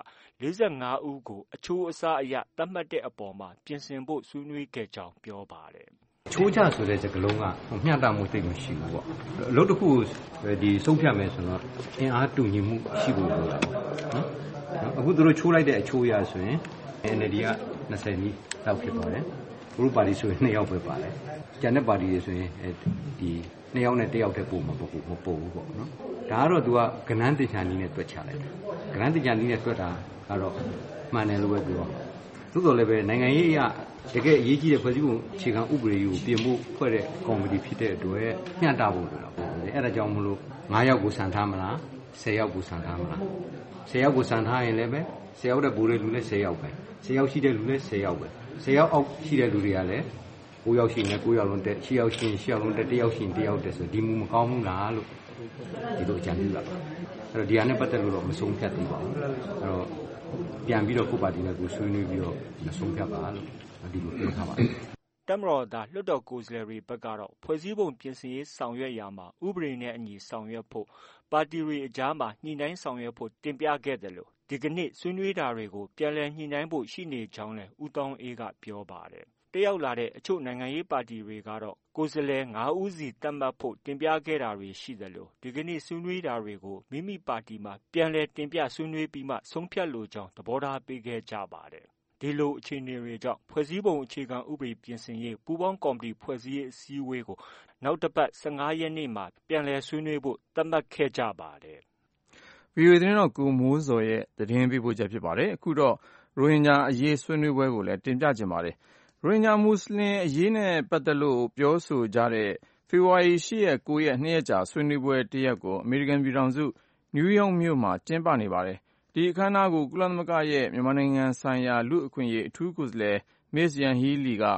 Speaker 7: 45 ဦးကိုအချိုးအစားအရသတ်မှတ်တဲ့အပေါ်မှာပြင်ဆင်ဖို့ဆွေးနွေးခဲ့ကြောင်းပြောပါတယ်
Speaker 9: ။ချိုးချဆိုတဲ့စကားလုံးကမျှတမှုသိပ်မရှိဘူးပေါ့။အလုပ်တစ်ခုဆုံးဖြတ်မယ်ဆိုတော့အင်အားတူညီမှုရှိဖို့လိုတာပေါ့နော်။အခုသူတို့ချိုးလိုက်တဲ့အချိုးရဆိုရင် NLD က20 နီးလောက်ဖြစ်သွားတယ်။ဘုရပါတီဆိုရင်2 ယောက်ပဲပါတယ်။ကျန်တဲ့ပါတီတွေဆိုရင်ဒီ2 ယောက်နဲ့1 ယောက်တည်းပို့မှာမပို့ဘူးပေါ့နော်။ဒါကတော့သူကကဏ္ဍတင်ညာနည်းနဲ့တွက်ချလိုက်တယ်။ကဏ္ဍတင်ညာနည်းနဲ့တွက်တာကတော့မှန်တယ်လို့ပဲပြော။သို့တော်လည်းပဲနိုင်ငံရေးအရတကယ်အရေးကြီးတဲ့ဖွဲ့စည်းပုံအခြေခံဥပဒေကိုပြင်ဖို့ဖွဲ့တဲ့ကော်မတီဖြစ်တဲ့အတွက်မျှတဖို့လိုတာပေါ့။အဲ့ဒါကြောင့်မလို့9 ယောက်ကိုစံထားမလား10 ယောက်ကိုစံထားမလား10 ယောက်ကိုစံထားရင်လည်းပဲ10 ယောက်တဲ့ပိုးတဲ့လူလည်း10 ယောက်ပဲ10 ယောက်ရှိတဲ့လူလည်း10 ယောက်ပဲ10 ယောက်အောက်ရှိတဲ့လူတွေကလည်း9 ယောက်ရှိရင်9 ယောက်လုံးတက်10 ယောက်ရှိရင်10 ယောက်လုံးတက်1 ယောက်ရှိရင်1 ယောက်တက်ဆိုဒီမူမကောင်းဘူးလားလို့ဒီလိုအကြံပြုတာပါအဲ့တော့ဒီဟာနဲ့ပတ်သက်လို့တော့မဆုံးဖြတ်သေးပါဘူးအဲ့တော့ပြန်ပြီးတော့ကိုပါတီနဲ့ကိုဆွေးနွေးပြီးတော့မဆုံးဖြတ်ပါလို့ဒီလိုပြောထားပါတယ်
Speaker 7: တမတော်သားလွှတ်တော်ကိုယ်စားလှယ်တွေဘက်ကတော့ဖွဲ့စည်းပုံပြင်ဆင်ရေးဆောင်ရွက်ရာမှာဥပဒေနဲ့အညီဆောင်ရွက်ဖို့ပါတီတွေအကြားမှာညှိနှိုင်းဆောင်ရွက်ဖို့တင်ပြခဲ့တယ်လို့ဒီကနေ့ဆွေးနွေးတာတွေကိုပြန်လည်ညှိနှိုင်းဖို့ရှိနေကြောင်းလည်းဦးသောင်းအေးကပြောပါတယ်တက်ရောက်လာတဲ့အချို့နိုင်ငံရေးပါတီတွေကတော့ကိုယ်စားလှယ်9 ဦးစီသတ်မှတ်ဖို့တင်ပြခဲ့တာတွေရှိတယ်လို့ဒီကနေ့ဆွေးနွေးတာတွေကိုမိမိပါတီမှာပြန်လည်တင်ပြဆွေးနွေးပြီးမှဆုံးဖြတ်လိုကြောင်းသဘောထားပေးခဲ့ကြပါတယ်ဒီလိုအခြေအနေတွေကြောင့်ဖွဲ့စည်းပုံအခြေခံဥပဒေပြင်ဆင်ရေးပူးပေါင်းကော်မတီဖွဲ့စည်းရေးအစည်းအဝေးကိုနောက်တစ်ပတ်15 ရက်နေ့မှာပြန်လည်ဆွေးနွေးဖို့သတ်မှတ်ခဲ့ကြပါတယ်
Speaker 2: ။ VOA သတင်းတော်ကိုမိုးစော်ရဲ့သတင်းပေးပို့ချက်ဖြစ်ပါတယ်။အခုတော့ရိုဟင်ဂျာအရေးဆွေးနွေးပွဲကိုလည်းတင်ပြချင်ပါတယ်။ရိုဟင်ဂျာမွတ်စလင်အရေးနဲ့ပတ်သက်လို့ပြောဆိုကြတဲ့ဖေဖော်ဝါရီ 8 ရက် 9 ရက် 2 ရက်ကြာဆွေးနွေးပွဲတစ်ရပ်ကိုအမေရိကန်ပြည်ထောင်စုနယူးယောက်မြို့မှာကျင်းပနေပါတယ်။ဒီအခမ်းအနားကိုကုလသမဂ္ဂရဲ့မြန်မာနိုင်ငံဆိုင်ရာလူ့အခွင့်အရေးအထူးကိုယ်စားလှယ် Ms. Yanghee Lee က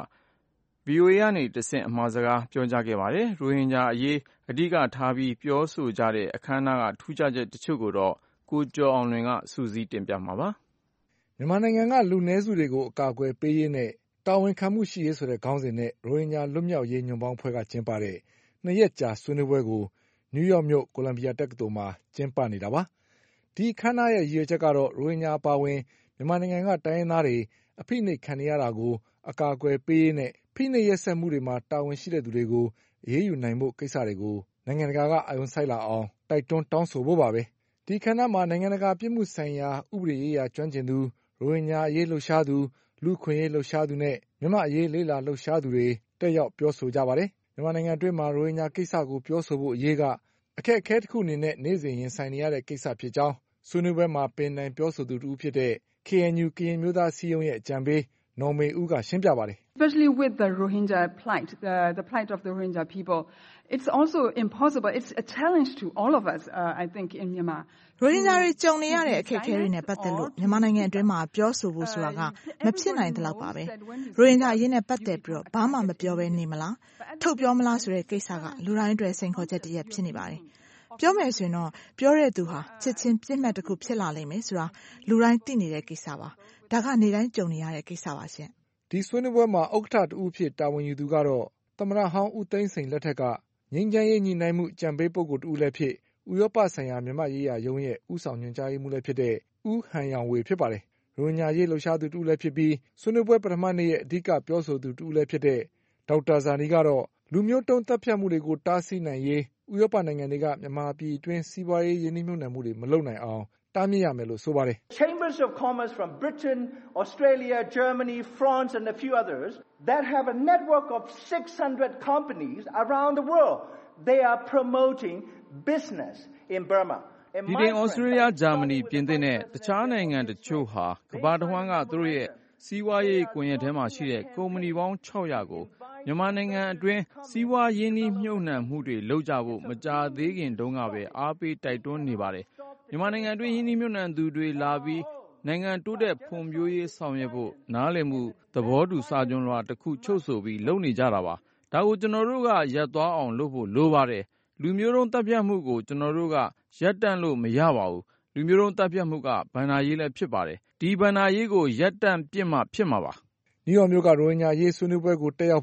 Speaker 2: VOA ကနေတဆင့်အမှာစကားပြောကြားခဲ့ပါတယ်။ရိုဟင်ဂျာအရေးအဓိကထားပြီးပြောဆိုကြတဲ့အခမ်းအနားကထူးခြားချက်တချို့ကိုတော့ကိုကျော်အောင်လွင်ကစုစည်းတင်ပြမှာပါ
Speaker 5: ။မြန်မာနိုင်ငံကလူနည်းစုတွေကိုအကာအကွယ်ပေးရေးနဲ့တာဝန်ခံမှုရှိရေးဆိုတဲ့ခေါင်းစဉ်နဲ့ရိုဟင်ဂျာလွတ်မြောက်ရေးညွန့်ပေါင်းအဖွဲ့ကကျင်းပတဲ့2 ရက်ကြာဆွေးနွေးပွဲကိုနယူးယောက်မြို့ကိုလံဘီယာတက္ကသိုလ်မှာကျင်းပနေတာပါ။ဒီအခမ်းအနားရဲ့ရည်ရွယ်ချက်ကတော့ရိုဟင်ဂျာအပါအဝင်မြန်မာနိုင်ငံကတိုင်းရင်းသားတွေအဖိနှိပ်ခံနေရတာကိုအကာအကွယ်ပေးရေးနဲ့ဖိနှိပ်ရက်စက်မှုတွေမှာတာဝန်ရှိတဲ့သူတွေကိုအရေးယူနိုင်ဖို့ကိစ္စတွေကိုနိုင်ငံတကာကအာရုံစိုက်လာအောင်တိုက်တွန်းတောင်းဆိုဖို့ပါပဲ။ဒီအခမ်းအနားမှာနိုင်ငံတကာပြစ်မှုဆိုင်ရာဥပဒေရေးရာကျွမ်းကျင်သူရိုဟင်ဂျာအရေးလှုပ်ရှားသူလူ့အခွင့်အရေးလှုပ်ရှားသူနဲ့မြန်မာ့အရေးလေ့လာလှုပ်ရှားသူတွေတက်ရောက်ပြောဆိုကြပါတယ်။မြန်မာနိုင်ငံအတွင်းမှာရိုဟင်ဂျာကိစ္စကိုပြောဆိုဖို့အရေးကအခက်အခဲတစ်ခုအနေနဲ့နေ့စဉ်ရင်ဆိုင်နေရတဲ့ကိစ္စဖြစ်ကြောင်းဆွေးနွေးပွဲမှာပင်တိုင်ပြောဆိုသူတစ်ဦးဖြစ်တဲ့ KNU ကရင်မျိုးသားအစည်းအရုံးရဲ့အကြံပေးနော်မေဦးကရှင်းပြပါတယ်။
Speaker 4: Especially with the Rohingya plight, the plight of the Rohingya people, it's also impossible. It's a challenge to all of us, I think, in Myanmar.
Speaker 6: ရိုဟင်ဂျာတွေကြုံနေရတဲ့အခက်အခဲတွေနဲ့ပတ်သက်လို့မြန်မာနိုင်ငံအတွင်းမှာပြောဆိုဖို့ဆိုတာကမဖြစ်နိုင်တဲ့လောက်ပါပဲ။ရိုဟင်ဂျာအရေးနဲ့ပတ်သက်ပြီးတော့ဘာမှမပြောဘဲနေမလား။ထုတ်ပြောမလားဆိုတဲ့ကိစ္စကလူတိုင်းအတွက်စိန်ခေါ်ချက်တစ်ရပ်ဖြစ်နေပါတယ်။ပြောမယ်ဆိုရင်တော့ပြောတဲ့သူဟာချက်ချင်းပြစ်မှတ်တစ်ခုဖြစ်လာလိမ့်မယ်ဆိုတာလူတိုင်းသိနေတဲ့ကိစ္စပါ။ဒါကနေတိုင်းကြုံနေရတဲ့ကိစ္စပါရှင်
Speaker 5: ။ဒီဆွေးနွေးပွဲမှာဥက္ကဋ္ဌတူဖြစ်တာဝန်ယူသူကတော့သမ္မတဟောင်းဦးသိန်းစိန်လက်ထက်ကငြိမ်းချမ်းရေးညှိနှိုင်းမှုကြံပေးပုဂ္ဂိုလ်တူလည်းဖြစ်ဥရောပဆိုင်ရာမြန်မာရေးရာရုံးရဲ့ဥဆောင်ညွှန်ကြားရေးမှူးလည်းဖြစ်တဲ့ဦးဟန်ရောင်ဝေဖြစ်ပါတယ်။ရိုဟင်ဂျာရေးလှုပ်ရှားသူတူလည်းဖြစ်ပြီးဆွေးနွေးပွဲပထမနေ့ရဲ့အဓိကပြောဆိုသူတူလည်းဖြစ်တဲ့ဒေါက်တာဇာနီကတော့လူမျိုးတုံးတပ်ဖြတ်မှုတွေကိုတားဆီးနိုင်ရေးဥရောပနိုင်ငံတွေကမြန်မာပြည်တွင်းစီးပွားရေးရင်းနှီးမြှုပ်နှံမှုတွေမလုပ်နိုင်အောင်တားမြစ်ရမယ်လို့ဆိုပါတယ်
Speaker 10: ။ Chambers of Commerce from Britain, Australia, Germany, France and a few others that have a network of 600 companies around the world. They are promoting business in Burma.
Speaker 2: ဒီတင်ဩစတြေးလျဂျာမနီပြင်သစ်နဲ့တခြားနိုင်ငံတချို့ဟာကမ္ဘာတစ်ဝန်းကသူတို့ရဲ့စီးပွားရေးကွန်ရက်ထဲမှာရှိတဲ့ကုမ္ပဏီပေါင်း600ကိုမြန်မာနိုင်ငံအတွင်းစီးပွားရေးနှီးမြှုပ်နှံမှုတွေလုပ်ကြဖို့မကြာသေးခင်တုန်းကပဲအားပေးတိုက်တွန်းနေပါတယ်မြန်မာနိုင်ငံအတွင်းရင်းနှီးမြှုပ်နှံသူတွေလာပြီးနိုင်ငံတိုးတက်ဖွံ့ဖြိုးရေးဆောင်ရွက်ဖို့နားလည်မှုသဘောတူစာချုပ်လွှာတစ်ခုချုပ်ဆိုပြီးလုပ်နေကြတာပါဒါကိုကျွန်တော်တို့ကရပ်သွားအောင်လုပ်ဖို့လိုပါတယ်လူမျိုးတုံးတပ်ဖြတ်မှုကိုကျွန်တော်တို့ကရပ်တန့်လို့မရပါဘူးလူမျိုးတုံးတပ်ဖြတ်မှုကဘဏ္ဍာရေးလည်းဖြစ်ပါတယ်ဒီဘဏ္ဍာရေးကိုရပ်တန့်ပြစ်မှဖြစ်မှာပါ
Speaker 5: နယူးယောက်မြို့ကရိုဟင်ဂျာရေးဆွေးနွေးပွဲကိုတက်ရောက်ဖို့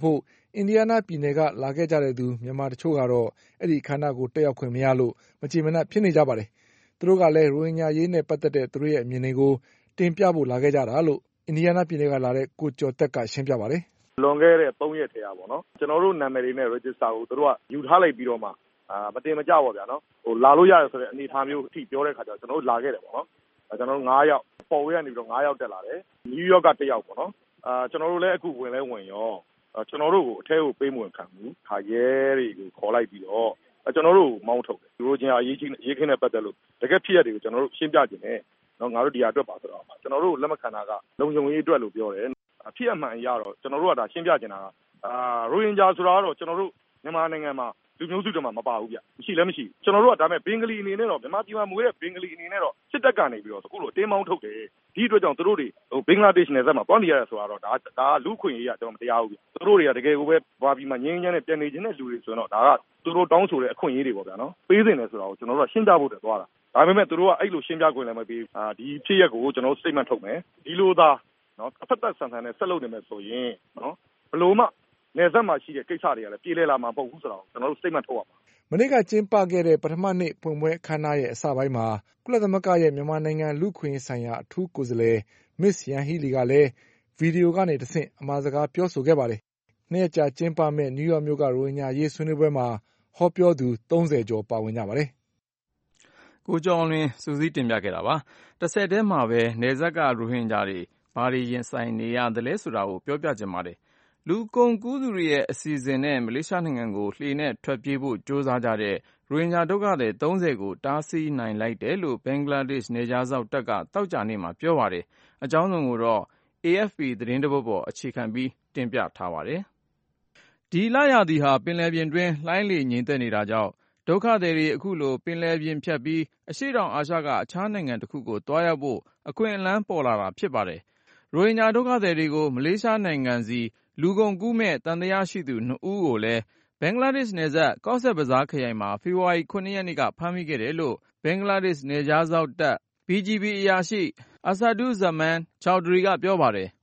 Speaker 5: အင်ဒီယားနားပြည်နယ်ကလာခဲ့ကြတဲ့သူမြန်မာတချို့ကတော့အဲ့ဒီအခမ်းအနားကိုတက်ရောက်ခွင့်မရလို့မကျေမနပ်ဖြစ်နေကြပါတယ်။သူတို့ကလည်းရိုဟင်ဂျာရေးနဲ့ပတ်သက်တဲ့သူတို့ရဲ့အမြင်တွေကိုတင်ပြဖို့လာခဲ့ကြတာလို့အင်ဒီယားနားပြည်နယ်ကလာတဲ့ကိုကျော်သက်ကရှင်းပြပါတယ်
Speaker 11: ။လွန်ခဲ့တဲ့3ရက်ထဲပေါ့နော်ကျွန်တော်တို့နာမည်တွေနဲ့ register ကိုသူတို့ကယူထားလိုက်ပြီးတော့မှမတင်မကြပါဗျာနော်လာလို့ရတယ်ဆိုတဲ့အနေအထားမျိုးအထိပြောတဲ့ခါကျတော့ကျွန်တော်တို့လာခဲ့တယ်ပေါ့နော်ကျွန်တော်တို့9ယောက်ပေါ်ဝေးကနေပြီးတော့9ယောက်တက်လာတယ်နယူးယောက်က1ယောက်ပေါ့နော်ကျွန်တော်တို့လည်းအခုဝင်ရောကျွန်တော်တို့ကိုအထဲကိုပေးမဝင်ခံဘူးခါရဲတွေကိုခေါ်လိုက်ပြီးတော့ကျွန်တော်တို့မောင်းထုတ်တယ်ရိုဂျင်အရေးခင်းနဲ့ပတ်သက်လို့တကယ်ဖြစ်ရတွေကိုကျွန်တော်တို့ရှင်းပြခြင်းနဲ့နော်ငါတို့ဒီဟာအတွက်ပါဆိုတော့ကျွန်တော်တို့လက်မခံတာကလုံခြုံရေးအတွက်လို့ပြောတယ်ဖြစ်အမှန်အရတော့ကျွန်တော်တို့ကဒါရှင်းပြချင်တာကရိုဟင်ဂျာဆိုတာကတော့ကျွန်တော်တို့မြန်မာနိုင်ငံမှာလူမျိုးစုတွေမှာမပါဘူးဗျမရှိလည်းမရှိကျွန်တော်တို့ကဒါမဲ့ဘင်္ဂလီအနေနဲ့တော့မြန်မာပြည်မှာမွေးတဲ့ဘင်္ဂလီအနေနဲ့တော့စစ်တပ်ကနေပြီးတော့အခုလိုအတင်းမောင်းထုတ်တယ်ဒီအတွက်ကြောင့်သူတို့တွေဘင်္ဂလားဒေ့ရှ်နယ်စပ်မှာပေါင်းနေရတယ်ဆိုတာတော့ဒါလူခွင့်ရေးရကျွန်တော်မတရားဘူးဗျသူတို့တွေကတကယ်ကိုပဲဘာပြည်မှာငင်းငင်းနဲ့ပြန်နေခြင်းတဲ့လူတွေဆိုတော့ဒါကသူတို့တောင်းဆိုတဲ့အခွင့်အရေးတွေပေါ့ဗျာနော်ပေးနေတယ်ဆိုတာကိုကျွန်တော်တို့ကရှင်းပြဖို့တည်းသွားတာဒါပေမဲ့သူတို့ကအဲ့လိုရှင်းပြခွင့်လည်းမပေးဒီဖြစ်ရက်ကိုကျွန်တော်တို့ statement ထုတ်မယ်ဒီလိုသာနော်အဖက်သက်ဆန်ဆန်နဲ့ဆက်လုပ်နေမယ်ဆိုရင်နော်ဘလို့မှနယ်စပ်မှာရှိတဲ့ကိစ္စတွေကလည်းပြေလည်လာမှာမဟုတ်ဘူးဆိုတော့ကျွန်တော်တို့ statement ထုတ်ရမှာ
Speaker 5: မနေ့ကကျင်းပခဲ့တဲ့ပထမနေ့ဖွင့်ပွဲအခမ်းအနားရဲ့အစပိုင်းမှာကုလသမဂ္ဂရဲ့မြန်မာနိုင်ငံလူ့ခွင့်ဆိုင်ရာအထူးကိုယ်စားလှယ်မစ္စယန်ဟီလီကလည်းဗီဒီယိုကနေတဆင့်အမှာစကားပြောဆိုခဲ့ပါတယ်။နေ့ကြာကျင်းပမဲ့နယူးယောက်မြို့ကရိုဟင်ဂျာရေးဆွေးနွေးပွဲမှာဟောပြောသူ30ကျော်ပါဝင်ကြပါတယ်
Speaker 2: ။ကိုကျော်လွင်စူးစီးတင်ပြခဲ့တာပါ။တစ်ဆက်တည်းမှာပဲနယ်စပ်ကရိုဟင်ဂျာတွေဘာတွေရင်ဆိုင်နေရတယ်လဲဆိုတာကိုပြောပြချင်ပါတယ်။လူကုန်ကူးသူတွေရဲ့အစီအစဉ်နဲ့မလေးရှားနိုင်ငံကိုလှေနဲ့ထွက်ပြေးဖို့ကြိုးစားကြတဲ့ရိုဟင်ဂျာဒုက္ခသည်30ကိုတားဆီးနိုင်လိုက်တယ်လို့ဘင်္ဂလားဒေ့ရှ်နယ်ခြားစောင့်တပ်ကသောကြာနေ့မှာပြောပါတယ်။အကြောင်းစုံကိုတော့ AFP သတင်းတပုဒ်ပေါ်အခြေခံပြီးတင်ပြထားပါတယ်။ဒီလရာသီဟာပင်လယ်ပြင်တွင်းလှိုင်းလေငြိမ်သက်နေတာကြောင့်ဒုက္ခသည်တွေအခုလိုပင်လယ်ပြင်ဖြတ်ပြီးအရှေ့တောင်အာရှကအခြားနိုင်ငံတစ်ခုကိုသွားရောက်ဖို့အခွင့်အလမ်းပေါ်လာတာဖြစ်ပါတယ်။ရိုဟင်ဂျာဒုက္ခသည်တွေကိုမလေးရှားနိုင်ငံစီလူကုန်ကူးမဲ့တန်တရားရှိသူ2ဦးကိုလည်းဘင်္ဂလားဒေ့ရှ်နယ်စပ်ကော့ဆက်ဘဇားခရိုင်မှာဖေဖော်ဝါရီ9ရက်နေ့ကဖမ်းမိခဲ့တယ်လို့ဘင်္ဂလားဒေ့ရှ်နယ်ခြားစောင့်တပ် BGB အရာရှိအဆဒူဇမန်ချောက်ဒရီကပြောပါတယ်
Speaker 5: ။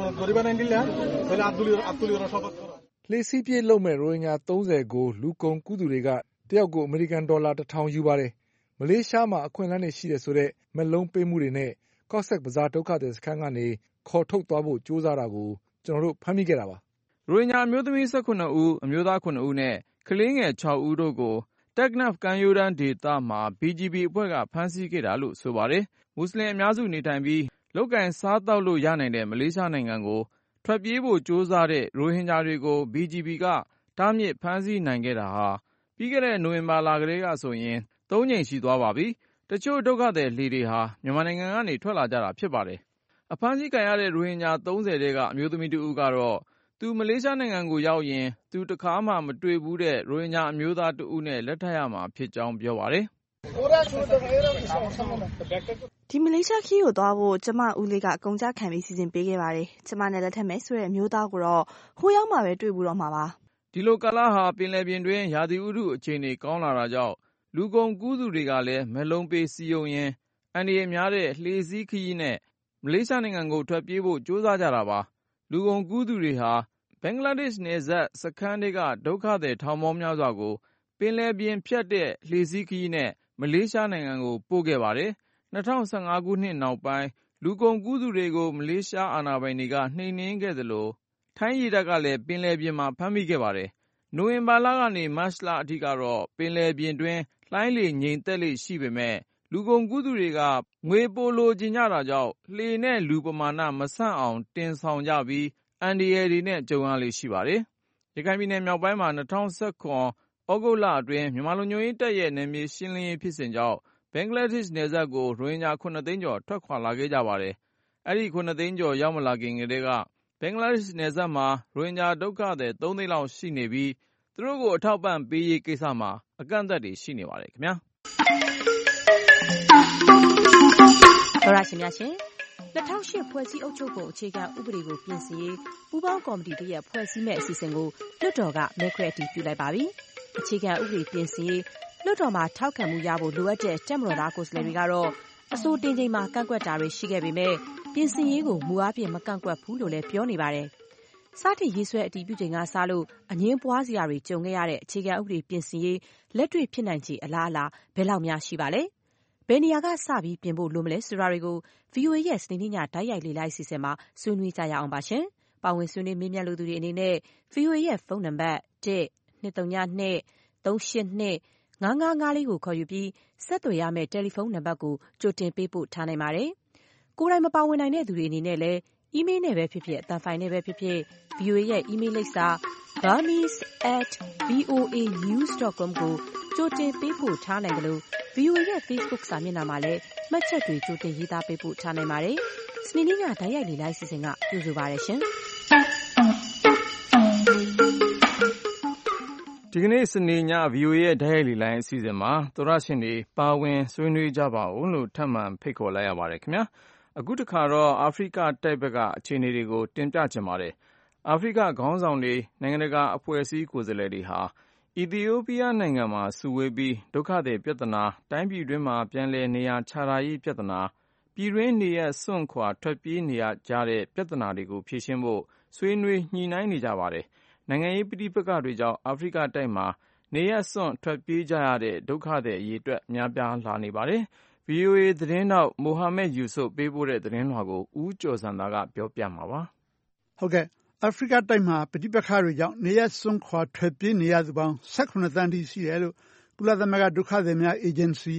Speaker 5: လှေစီးပြေးလုပ်မဲ့ရိုဟင်ဂျာ30ကိုလူကုန်ကူးသူတွေကတယောက်ကိုအမေရိကန်ဒေါ်လာ1000ယူပါတယ်။မလေးရှားမှာအခွင့်အလမ်းတွေရှိတယ်ဆိုတဲ့မက်လုံးပေးမှုတွေနဲ့ကော့ဆက်ဘဇားဒုက္ခသည်စခန်းကနေခေါ်ထုတ်သွားဖို့ကြိုးစားတာကိုကျွန်တော်တို့ဖမ်းမိခဲ့တာပါ
Speaker 2: ။ရိုဟင်ဂျာအမျိုးသမီး18ဦးအမျိုးသား9ဦးနဲ့ကလေးငယ်6ဦးတို့ကိုတက်နက်ကန်ယူရန်ဒေသမှာ BGB အဖွဲ့ကဖမ်းဆီးခဲ့တာလို့ဆိုပါတယ်။မွတ်စလင်အများစုနေထိုင်ပြီးလောက်ကင်စားတောက်လို့ရနိုင်တဲ့မလေးရှားနိုင်ငံကိုထွက်ပြေးဖို့ကြိုးစားတဲ့ရိုဟင်ဂျာတွေကို BGB ကတားမြစ်ဖမ်းဆီးနိုင်ခဲ့တာဟာပြီးခဲ့တဲ့နိုဝင်ဘာလကတည်းကဆိုရင်3ကြိမ်ရှိသွားပါပြီ။တချို့ဒုက္ခသည်လှေတွေဟာမြန်မာနိုင်ငံကနေထွက်လာကြတာဖြစ်ပါတယ်။အဖမ်းဆီးခံရတဲ့ရိုဟင်ဂျာ30တဲကအမျိုးသမီးတဦးကတော့သူမလေးရှားနိုင်ငံကိုရောက်ရင်သူတခါမှမတွေ့ဘူးတဲ့ရိုဟင်ဂျာအမျိုးသားတဦးနဲ့လက်ထပ်ရမှာဖြစ်ကြောင်းပြောပါတယ်။
Speaker 3: ဒီမလေးရှားခီးကိုသွားဖို့ကျမဦးလေးကအကုန်ကြခံပြီးစီစဉ်ပေးခဲ့ပါတယ်။ကျမနဲ့လက်ထပ်မယ်ဆိုတဲ့အမျိုးသားကိုတော့ဟိုရောက်မှပဲတွေ့ဘူးတော့မှာပါ
Speaker 2: ။ဒီလိုကာလဟာပင်လယ်ပြင်တွင်းရာသီဥတုအခြေအနေကောင်းလာတာကြောင့်လူကုန်ကူးသူတွေကလည်းမလုံးပေးစီယုံရင်အန္တရာယ်များတဲ့လှေစီးခီးနဲ့မလေးရှားနိုင်ငံကိုထွက်ပြေးဖို့ကြိုးစားကြတာပါ။လူကုန်ကူးသူတွေဟာဘင်္ဂလားဒေ့ရှ်နယ်စပ်စခန်းတွေကဒုက္ခသည်ထောင်ပေါင်းများစွာကိုပင်လယ်ပြင်ဖြတ်တဲ့လှေစီးခီးနဲ့မလေးရှားနိုင်ငံကိုပို့ခဲ့ပါတယ်။2015ခုနှစ်နောက်ပိုင်းလူကုန်ကူးသူတွေကိုမလေးရှားအာဏာပိုင်တွေကနှိမ်နင်းခဲ့သလိုထိုင်းရေတပ်ကလည်းပင်လယ်ပြင်မှာဖမ်းမိခဲ့ပါတယ်။နိုဝင်ဘာလကနေမတ်လအထိကတော့ပင်လယ်ပြင်တွင်းလှိုင်းလေငြိမ်သက်လေရှိပေမဲ့လူကုန်ကူးသူတွေကငွေပိုလိုချင်ကြတာကြောင့်လှေနဲ့လူပမာဏမဆန့်အောင်တင်ဆောင်ကြပြီးအန္တရာယ်တွေနဲ့ကြုံရလေရှိပါတယ်။ရခိုင်ပြည်နယ်မြောက်ပိုင်းမှာ2019ဩဂုတ်လအတွင်းမြန်မာလူမျိုးရေးတပ်ရဲ့နယ်မြေရှင်းလင်းရေးဖြစ်စဉ်ကြောင့်ဘင်္ဂလားဒေ့ရှ်နယ်စပ်ကိုရိုဟင်ဂျာ9သိန်းကျော်ထွက်ခွာလာခဲ့ကြပါတယ်။အဲဒီ9သိန်းကျော်ရောက်မလာခင်ကတည်းကဘင်္ဂလားဒေ့ရှ်နယ်စပ်မှာရိုဟင်ဂျာဒုက္ခသည်3သိန်းလောက်ရှိနေပြီးသူတို့ကိုအထောက်ပံ့ပေးရေးကိစ္စမှာအကန့်အသတ်တွေရှိနေပါတယ်ခင်ဗျာ
Speaker 12: ။သောရရှင်များရှင်2008ဖွဲ့စည်းအုပ်ချုပ်ပုံအခြေခံဥပဒေကိုပြင်ဆင်ရေးပူးပေါင်းကော်မတီတရက်ဖွဲ့စည်းမဲ့အစီအစဉ်ကိုလွှတ်တော်ကမဲခွဲအတည်ပြုလိုက်ပါပြီ။အခြေခံဥပဒေပြင်ဆင်ရေးလွှတ်တော်မှာထောက်ခံမှုရဖို့လိုအပ်တဲ့တပ်မတော်သားကိုယ်စားလှယ်တွေကတော့အဆိုတင်ချိန်မှာကန့်ကွက်တာတွေရှိခဲ့ပေမဲ့ပြင်ဆင်ရေးကိုမူအားဖြင့်မကန့်ကွက်ဘူးလို့လည်းပြောနေပါတယ်။စတင်ရေးဆွဲအတည်ပြုချိန်ကစလို့အငြင်းပွားစရာတွေကြုံခဲ့ရတဲ့အခြေခံဥပဒေပြင်ဆင်ရေးလက်တွေ့ဖြစ်နိုင်ခြေအလားအလာဘယ်လောက်များရှိပါလဲ။ဘယ်နေရာကစပြီးပြင်ဖို့လိုမလဲဆိုတာတွေကို VOA ရဲ့စနေနေ့ညတိုက်ရိုက်လေ့လာအစီအစဉ်မှာဆွေးနွေးကြရအောင်ပါရှင်။ပါဝင်ဆွေးနွေးမေးမြန်းလိုသူတွေအနေနဲ့ VOA ရဲ့ဖုန်းနံပါတ် 1-232-382-5554 ကိုခေါ်ယူပြီးဆက်သွယ်ရမယ့်တယ်လီဖုန်းနံပါတ်ကိုကြိုတင်ပေးပို့ထားနိုင်ပါတယ်။ကိုယ်တိုင်မပါဝင်နိုင်တဲ့သူတွေအနေနဲ့လည်းအီးမေးလ်နဲ့ပဲဖြစ်ဖြစ်အသံဖိုင်နဲ့ပဲဖြစ်ဖြစ် VOA ရဲ့အီးမေးလ်လိပ်စာ burmese@voanews.com ကိုကြိုတင်ပေးပို့ထားနိုင်တယ်လို့ VOA ရဲ့ Facebook စာမျက်နှာမှာလည်းမှတ်ချက်တွေကြိုတင်ရေးသားပေးပို့ထားနိုင်ပါတယ်။စနေနေ့ညတိုက်ရိုက်လေ့လာအစီအစဉ်ကကြိုဆိုပါရရှင်။
Speaker 2: ဒီကနေ့စနေည VOA ရဲ့တိုက်ရိုက်လေ့လာအစီအစဉ်မှာသောရရှင်တွေပါဝင်ဆွေးနွေးကြပါဦးလို့ထပ်မံဖိတ်ခေါ်လိုက်ရပါတယ်ခင်ဗျာ။အခုတစ်ခါတော့အာဖရိကတိုက်ဘက်ကအခြေအနေတွေကိုတင်ပြချင်ပါတယ်။အာဖရိကခေါင်းဆောင်တွေနိုင်ငံတကာအဖွဲ့အစည်းကိုယ်စားလှယ်တွေဟာအီသီယိုးပီးယားနိုင်ငံမှာစုဝေးပြီးဒုက္ခသည်ပြဿနာတိုင်းပြည်တွင်းမှာပြန်လည်နေရာချထားရေးပြဿနာပြည်တွင်းနေရစွန့်ခွာထွက်ပြေးနေရကြတဲ့ပြဿနာတွေကိုဖြေရှင်းဖို့ဆွေးနွေးညှိနှိုင်းနေကြပါတယ်။နိုင်ငံရေးပဋိပက္ခတွေကြောင့်အာဖရိကတိုက်မှာနေရစွန့်ထွက်ပြေးကြရတဲ့ဒုက္ခသည်အရေအတွက်များပြားလာနေပါတယ်။ VOA သတင်းထောက်မိုဟာမက်ယူဆုပေးပို့တဲ့သတင်းလွှာကိုဦးကျော်စံသားကပြောပြမှာပါ
Speaker 13: ။ဟုတ်ကဲ့အာဖရိကတိုက်မှာပဋိပက္ခတွေကြောင့်နေရစွန့်ခွာထွက်ပြေးနေရသူပေါင်း18သန်းထိရှိတယ်လို့ကုလသမဂ္ဂဒုက္ခသည်များအေဂျင်စီ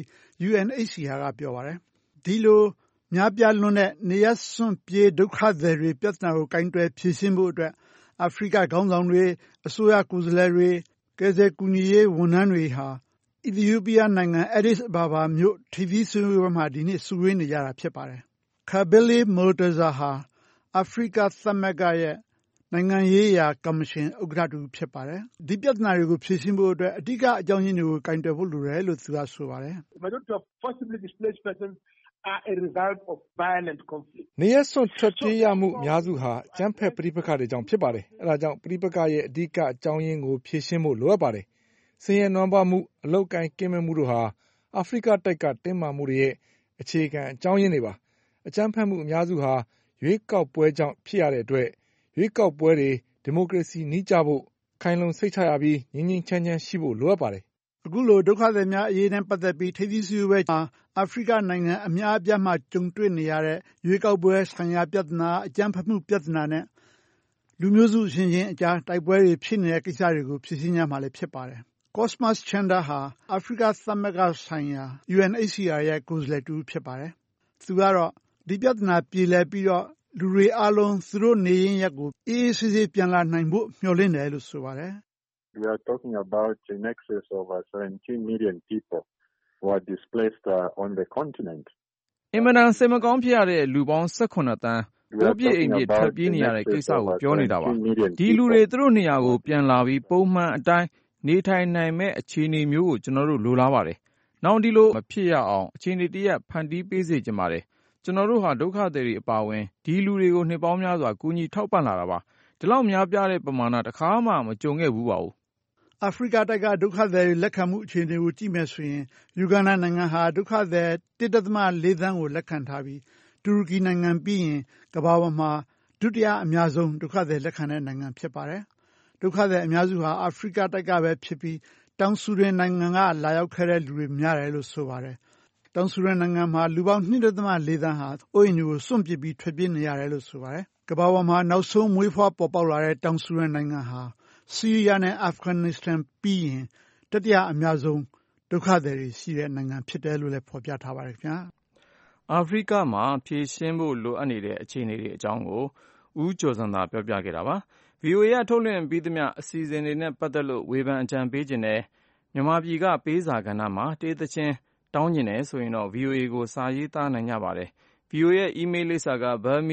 Speaker 13: UNHCR ကပြောပါတယ်။ဒီလိုများပြားလွန်းတဲ့နေရစွန့်ပြေးဒုက္ခသည်တွေပြဿနာကိုကင်တွယ်ဖြေရှင်းဖို့အတွက်အာဖရိကခေါင်းဆောင်တွေအစိုးရကိုယ်စားလှယ်တွေကယ်ဆယ်ကူညီရေးဝန်ထမ်းတွေဟာအီသီယိုးပီးယားနိုင်ငံ Addis Ababa မြို့ထိပ်သီးဆွေးနွေးပွဲမှာဒီနေ့စုဝေးနေကြတာဖြစ်ပါတယ်။ Kabili Murtaza ဟာအာဖရိကသမဂ္ဂရဲ့နိုင်ငံရေးရာကော်မရှင်ဥက္ကဋ္ဌတူဖြစ်ပါတယ်။ဒီပြဿနာတွေကိုဖြေရှင်းဖို့အတွက်အဓိကအကြောင်းရင်းတွေကိုကင်တွယ်ဖို့လိုတယ်လို့သူကဆိုပါတယ်။
Speaker 14: Majority of forcibly displaced persons are a result of violent conflict.
Speaker 5: နေရစွန့်ထွက်ပြေးရမှုအများစုဟာအကြမ်းဖက်ပဋိပက္ခတွေကြောင့်ဖြစ်ပါတယ်။အဲဒါကြောင့်ပဋိပက္ခရဲ့အဓိကအကြောင်းရင်းကိုဖြေရှင်းဖို့လိုအပ်ပါတယ်။ဆင်းရဲနွမ်းပါးမှုအလုပ်ကိုင်ကင်းမဲ့မှုတို့ဟာအာဖရိကတိုက်ကတင်းမာမှုတွေရဲ့အခြေခံအကြောင်းရင်းတွေပါ။အကြမ်းဖက်မှုအများစုဟာရွေးကောက်ပွဲကြောင့်ဖြစ်ရတဲ့အတွက်ရွေးကောက်ပွဲတွေဒီမိုကရေစီနည်းကျဖို့ခိုင်လုံစိတ်ချရပြီးငြိမ်းငြိမ်းချမ်းချမ်းရှိဖို့လိုအပ်ပါတယ်
Speaker 13: ။အခုလိုဒုက္ခသည်များအရေးနဲ့ပတ်သက်ပြီးထိပ်သီးစည်းဝေးပွဲမှာအာဖရိကနိုင်ငံအများအပြားမှာကြုံတွေ့နေရတဲ့ရွေးကောက်ပွဲဆိုင်ရာပြဿနာအကြမ်းဖက်မှုပြဿနာနဲ့လူမျိုးစုအချင်းချင်းအကြားတိုက်ပွဲတွေဖြစ်နေတဲ့ကိစ္စတွေကိုဖြေရှင်းရမှာလည်းဖြစ်ပါတယ်။ Cosmas Chanda ဟာအာဖရိကသမဂ္ဂဆိုင်ရာ UNHCR ရဲ့ကိုယ်စားလှယ်တူဖြစ်ပါတယ်။သူကတော့ဒီပြဿနာပြေလည်ပြီးတော့လူတွေအားလုံးသူတို့နေရင်းရက်ကိုအေးအေးဆေးဆေးပြန်လာနိုင်ဖို့မျှော်လင့်တယ်လို့ဆိုပါတယ်
Speaker 14: ။ We are talking about in excess of 17 million people who are displaced on the continent.
Speaker 2: အင်မတန်စိတ်မကောင်းဖြစ်ရတဲ့လူပေါင်း18သန်းကိုပြည့်အိမ်ပြည့်ထွက်ပြေးနေရတဲ့ကိစ္စကိုပြောနေတာပါ။ဒီလူတွေသူတို့နေရာကိုပြန်လာပြီးပုံမှန်အတိုင်းနေထိုင်နိုင်မဲ့အခြေအနေမျိုးကိုကျွန်တော်တို့လိုလားပါတယ်။နောက်ဒီလိုမဖြစ်ရအောင်အခြေအနေတရက်ဖန်တီးပေးစေချင်ပါတယ်။ကျွန်တော်တို့ဟာဒုက္ခသည်တွေအပါအဝင်ဒီလူတွေကိုနှစ်ပေါင်းများစွာကူညီထောက်ပံ့လာတာပါ။ဒီလောက်များပြားတဲ့ပမာဏတစ်ခါမှမကြုံခဲ့ဘူးပါဘူး
Speaker 13: ။အာဖရိကတိုက်ကဒုက္ခသည်တွေလက်ခံမှုအခြေအနေကိုကြည့်မယ်ဆိုရင်ယူဂန္ဒာနိုင်ငံဟာဒုက္ခသည် 1.4 သန်းကိုလက်ခံထားပြီးတူရကီနိုင်ငံပြီးရင်ကမ္ဘာပေါ်မှာဒုတိယအများဆုံးဒုက္ခသည်လက်ခံတဲ့နိုင်ငံဖြစ်ပါတယ်။ဒုက္ခသည်အများစုဟာအာဖရိကတိုက်ကပဲဖြစ်ပြီးတောင်ဆူဒန်နိုင်ငံကလာရောက်ခဲ့တဲ့လူတွေများတယ်လို့ဆိုပါတယ်။တောင်ဆူဒန်နိုင်ငံမှာလူပေါင်း 2.4 သန်းဟာအိုးအိမ်တွေကိုစွန့်ပစ်ပြီးထွက်ပြေးနေရတယ်လို့ဆိုပါတယ်။ကမ္ဘာပေါ်မှာနောက်ဆုံးမွေးဖွားပေါ်ပေါက်လာတဲ့တောင်ဆူဒန်နိုင်ငံဟာဆီးရီးယားနဲ့အာဖဂန်နစ္စတန်ပြီးရင်တတိယအများဆုံးဒုက္ခသည်တွေရှိတဲ့နိုင်ငံဖြစ်တယ်လို့လည်းဖော်ပြထားပါတယ်ခင်ဗျာ
Speaker 2: ။အာဖရိကမှာဖြေရှင်းဖို့လိုအပ်နေတဲ့အခြေအနေတွေအကြောင်းကိုဦးကျော်စံသာပြောပြခဲ့တာပါ။ VOA ရထုတ်လွှင့်ပြီးသမျှအစီအစဉ်တွေနဲ့ပတ်သက်လို့ဝေဖန်အကြံပေးခြင်းနဲ့မြန်မာပြည်ကပေးစာကဏ္ဍမှာတေးသချင်းတောင်းကျင်တယ်ဆိုရင်တော့ VOA ကိုစာရေးသားနိုင်ကြပါတယ်။ VOA ရဲ့ email လိပ်စာက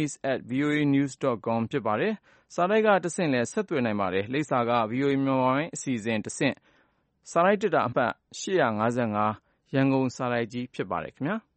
Speaker 2: burmese@voanews.com ဖြစ်ပါတယ်။စာတိုက်ကတဆင့်လည်းဆက်သွယ်နိုင်ပါတယ်။လိပ်စာက VOA မြန်မာပိုင်းအစီအစဉ်တဆင့်စာလိုက်တက်တာအမှတ်855ရန်ကုန်စာလိုက်ကြီးဖြစ်ပါတယ်ခင်ဗျာ။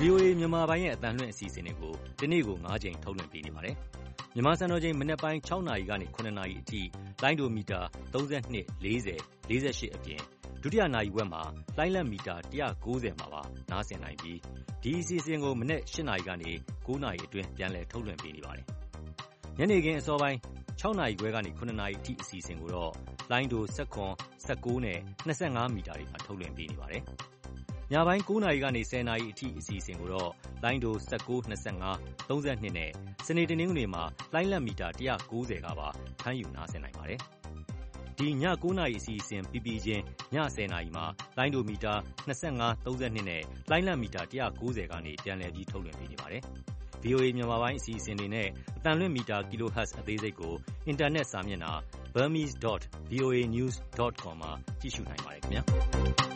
Speaker 15: VOA မြန်မာပိုင်းရဲ့အသံလွှင့်အစီအစဉ်တွေကိုဒီနေ့ကို9ကြိမ်ထုတ်လွှင့်ပေးနေပါတယ်။မြန်မာစံတော်ချိန်မနက်ပိုင်း6နာရီကနေ9နာရီအထိလိုင်းဒိုမီတာ32 40 48အပြင်ဒုတိယနာရီဝက်မှာလိုင်းလက်မီတာ190မှာပါနားဆင်နိုင်ပြီးဒီအစီအစဉ်ကိုမနက်8နာရီကနေ9နာရီအတွင်းပြန်လည်ထုတ်လွှင့်ပေးနေပါတယ်။ညနေခင်းအစောပိုင်း6နာရီခွဲကနေ9နာရီအထိအစီအစဉ်ကိုတော့လိုင်းဒို19နဲ့25မီတာတွေမှာထုတ်လွှင့်ပေးနေပါတယ်။ညပိုင်း9နာရီကနေ10နာရီအထိအစီအစဉ်ကိုတော့လိုင်းဒို19 25 32နဲ့စနေတနင်္ဂနွေမှာလိုင်းလက်မီတာ190ကပါဖမ်းယူနားဆင်နိုင်ပါတယ်။ဒီည9နာရီအစီအစဉ်ပြီးချင်းည10နာရီမှာလိုင်းဒိုမီတာ25 32နဲ့လိုင်းလက်မီတာ190ကနေပြန်လည်ပြီးထုတ်လွှင့်ပေးနေပါတယ်။ VOA မြန်မာပိုင်းအစီအစဉ်တွေနဲ့အသံလွှင့်မီတာ kHz အသေးစိတ်ကိုအင်တာနက်စာမျက်နှာ burmese.voanews.com မှာကြည့်ရှုနိုင်ပါတယ်ခင်ဗျာ။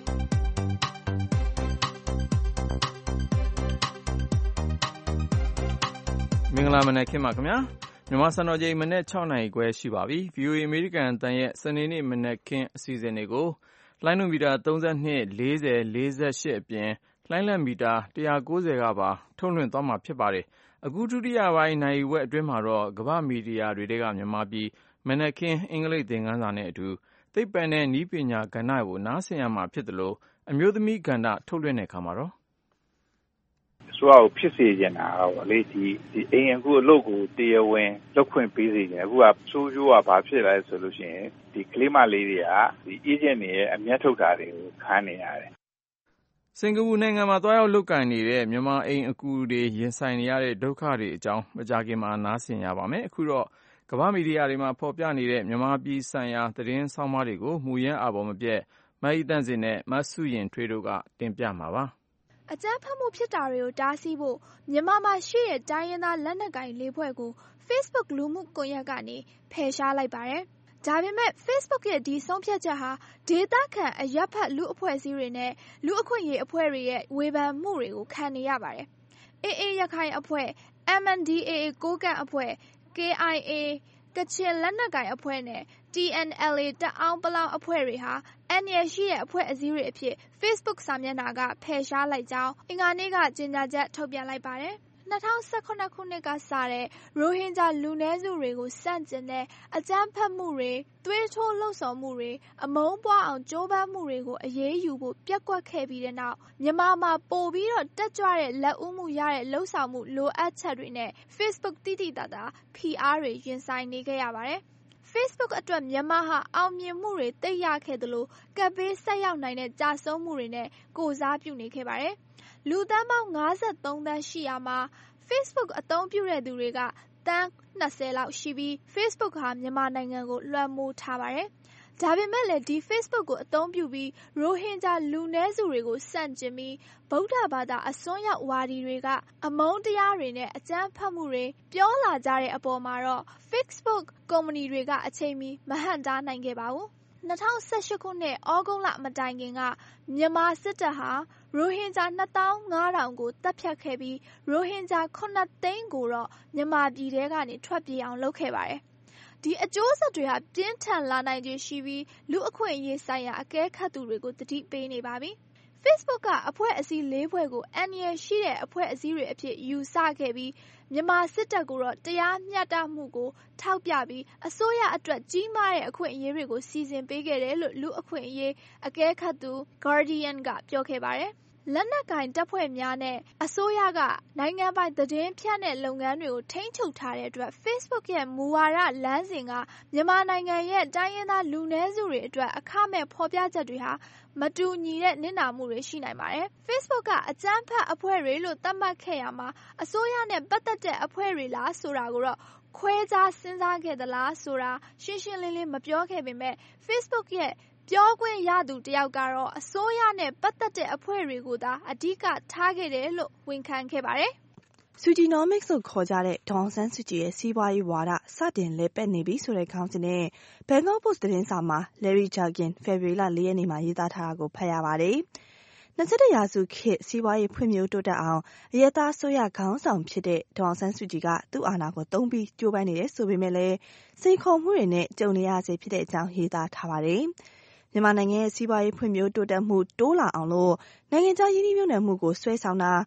Speaker 2: မင်္ဂလာမနက်ခင်းပါခင်ဗျာမြန်မာစံတော်ချိန်မနက်6နာရီခွဲရှိပါပြီ VOA အမေရိကန်အသံရဲ့စနေနေ့မနက်ခင်းအစီအစဉ်တွေကိုလိုင်းနိုမီတာ32 40 48အပြင်လိုင်းလက်မီတာ190ကပါထုတ်လွှင့်သွားမှာဖြစ်ပါတယ်အခုဒုတိယပိုင်းနိုင်ဝက်အတွင်းမှာတော့ကမ္ဘာမီဒီယာတွေကမြန်မာပြည်မနက်ခင်းအင်္ဂလိပ်သင်ခန်းစာနဲ့အတူသိပ္ပံနဲ့နည်းပညာကဏ္ဍကိုနားဆင်ရမှာဖြစ်တယ်လို့အမျိုးသမီးကဏ္ဍထုတ်လွှင့်တဲ့အခါမှာတော့
Speaker 16: ဆိုတော့ဖြစ်စေချင်တာပေါ့လေဒီအိမ်အခုအလုပ်ကိုတရားဝင်လုပ်ခွင့်ပေးစေချင်အခုကစိုးကျိုးကဘာဖြစ်လဲဆိုလို့ရှိရင်ဒီကလေးမလေးတွေကဒီ agent တွေရဲ့အမျက်ထုတ်တာတွေကိုခံနေရတယ်
Speaker 2: စင်ကာပူနိုင်ငံမှာတွားရောက်လုပ်ကိုင်နေတဲ့မြန်မာအိမ်အကူတွေရင်ဆိုင်နေရတဲ့ဒုက္ခတွေအကြောင်းမကြာခင်မှာနားဆင်ရပါမယ်အခုတော့ကမ္ဘာမီဒီယာတွေမှာဖော်ပြနေတဲ့မြန်မာပြည်ဆိုင်ရာသတင်းဆောင်းပါးတွေကိုမူရင်းအာဘော်မပြတ်မအိသန့်စင်နဲ့မဆုရင်ထွေးတို့ကတင်ပြမှာပါ
Speaker 17: အကြမ်းဖက်မှုဖြစ်တာတွေကိုတားဆီးဖို့မြန်မာမှာရှိတဲ့တိုင်းရင်းသားလက်နက်ကိုင်၄ဖွဲ့ကို Facebook လူမှုကွန်ရက်ကနေဖယ်ရှားလိုက်ပါတယ်။ဒါပေမဲ့ Facebook ရဲ့ဒီဆုံးဖြတ်ချက်ဟာဒေသခံအရပ်ဖက်လူအဖွဲ့အစည်းတွေနဲ့လူအခွင့်အရေးအဖွဲ့တွေရဲ့ဝေဖန်မှုတွေကိုခံနေရပါတယ်။ AA ရခိုင်အဖွဲ့၊ MNDAA ကိုးကန့်အဖွဲ့၊ KIA ကချင်လက်နက်ကိုင်အဖွဲ့နဲ့ TNLA တအောင်းပလောင်အဖွဲ့တွေဟာအန္တရာယ်ရှိတဲ့အဖွဲ့အစည်းတွေအဖြစ် Facebook စာမျက်နှာကဖယ်ရှားလိုက်ကြောင်းအင်္ဂါနေ့ကကြေညာချက်ထုတ်ပြန်လိုက်ပါတယ်။2018ခုနှစ်ကစတဲ့ရိုဟင်ဂျာလူနည်းစုတွေကိုဆန့်ကျင်တဲ့အကြမ်းဖက်မှုတွေသွေးထိုးလှုံ့ဆော်မှုတွေအမုန်းပွားအောင်ကြိုးပမ်းမှုတွေကိုအရေးယူဖို့ပျက်ကွက်ခဲ့ပြီးတဲ့နောက်မြန်မာမှာပိုပြီးတော့တက်ကြွတဲ့လက်ဦးမှုရတဲ့လှုံ့ဆော်မှုလိုအပ်ချက်တွေနဲ့ Facebook တိတိတတ်တာ PR တွေရင်ဆိုင်နေခဲ့ရပါတယ်။ Facebook အတွက်မြန်မာဟာအောင်မြင်မှုတွေသိရခဲ့သလိုကပ်ဘေးဆက်ရောက်နိုင်တဲ့ကြာဆုံးမှုတွေနဲ့ကိုစားပြုနေခဲ့ပါတယ်။လူသန်းပေါင်း53သန်းရှိရာမှာ Facebook အသုံးပြုတဲ့သူတွေကသန်း20လောက်ရှိပြီး Facebook ဟာမြန်မာနိုင်ငံကိုလွှမ်းမိုးထားပါတယ်။ဒါပေမဲ့လည်းဒီ Facebook ကိုအသုံးပြုပြီးရိုဟင်ဂျာလူနည်းစုတွေကိုဆန့်ကျင်ပြီးဗုဒ္ဓဘာသာအစွန်းရောက်ဝါဒီတွေကအမုန်းတရားတွေနဲ့အကြမ်းဖက်မှုတွေပြောလာကြတဲ့အပေါ်မှာတော့ Facebook ကုမ္ပဏီတွေကအချိန်မီမဟန့်တားနိုင်ခဲ့ပါဘူး။2018ခုနှစ်ဩဂုတ်လမတိုင်ခင်ကမြန်မာစစ်တပ်ဟာရိုဟင်ဂျာ2500ကိုတပ်ဖြတ်ခဲ့ပြီးရိုဟင်ဂျာ9သိန်းကိုတော့မြန်မာပြည်ထဲကနေထွက်ပြေးအောင်လုပ်ခဲ့ပါတယ်။ဒီအကျိုးဆက်တွေဟာပြင်းထန်လာနိုင်ခြေရှိပြီးလူအခွင့်အရေးဆိုင်ရာအကဲခတ်သူတွေကိုသတိပေးနေပါပြီ။ Facebook ကအဖွဲ့အစည်း၄ဖွဲ့ကိုအန္တရာယ်ရှိတဲ့အဖွဲ့အစည်းတွေအဖြစ်ယူဆခဲ့ပြီးမြန်မာစစ်တပ်ကိုတော့တရားမျှတမှုကိုထောက်ပြပြီးအစိုးရအတွက်ကြီးမားတဲ့အခွင့်အရေးတွေကိုစီစဉ်ပေးခဲ့တယ်လို့လူအခွင့်အရေးအကဲခတ်သူ Guardian ကပြောခဲ့ပါတယ်။လက်နက်ကင်တပ်ဖွဲ့များနဲ့အစိုးရကနိုင်ငံပိုင်သတင်းဖြန့်တဲ့လုပ်ငန်းတွေကိုထိန်းချုပ်ထားတဲ့အတွက် Facebook ရဲ့မူဝါဒလမ်းစဉ်ကမြန်မာနိုင်ငံရဲ့တိုင်းရင်းသားလူနည်းစုတွေအတွက်အခမဲ့ဖော်ပြချက်တွေဟာမတူညီတဲ့နစ်နာမှုတွေရှိနိုင်ပါတယ်။ Facebook ကအကြမ်းဖက်အဖွဲ့တွေလို့သတ်မှတ်ခဲ့ရမှာအစိုးရနဲ့ပတ်သက်တဲ့အဖွဲ့တွေလားဆိုတာကိုတော့ခွဲခြားစဉ်းစားခဲ့သလားဆိုတာရှင်းရှင်းလင်းလင်းမပြောခဲ့ပေမဲ့ Facebook ရဲ့ပြောခွင့်ရသူတယောက်ကတော့အစိုးရနဲ့ပတ်သက်တဲ့အဖွဲ့တွေကိုသာအဓိကထားခဲ့တယ်လို့ဝန်ခံခဲ့ပါတယ်
Speaker 3: ။ Suginomics လို့ခေါ်ကြတဲ့ဒေါ်အောင်ဆန်းစုကြည်ရဲ့စီးပွားရေးဝါဒစတင်လည်ပတ်နေပြီဆိုတဲ့ခေါင်းစဉ်နဲ့ Bangkok Post သတင်းစာမှာ Larry Jagen ဖေဖော်ဝါရီလ4ရက်နေ့မှာရေးသားထားတာကိုဖတ်ရပါတယ်။21ရာစုခေတ်စီးပွားရေးဖွံ့ဖြိုးတိုးတက်အောင်အရပ်သားအစိုးရခေါင်းဆောင်ဖြစ်တဲ့ဒေါ်အောင်ဆန်းစုကြည်ကသူ့အာဏာကိုသုံးပြီးကြိုးပမ်းနေတယ်ဆိုပေမဲ့လည်းစိန်ခေါ်မှုတွေနဲ့ကြုံနေရဆဲဖြစ်တဲ့အကြောင်းရေးသားထားပါတယ်။မြန်မာနိုင်ငံရဲ့စီးပွားရေးဖွံ့ဖြိုးတိုးတက်မှုတိုးလာအောင်လို့နိုင်ငံခြားရင်းနှီးမြှုပ်နှံမှုကိုဆွဲဆောင်တာ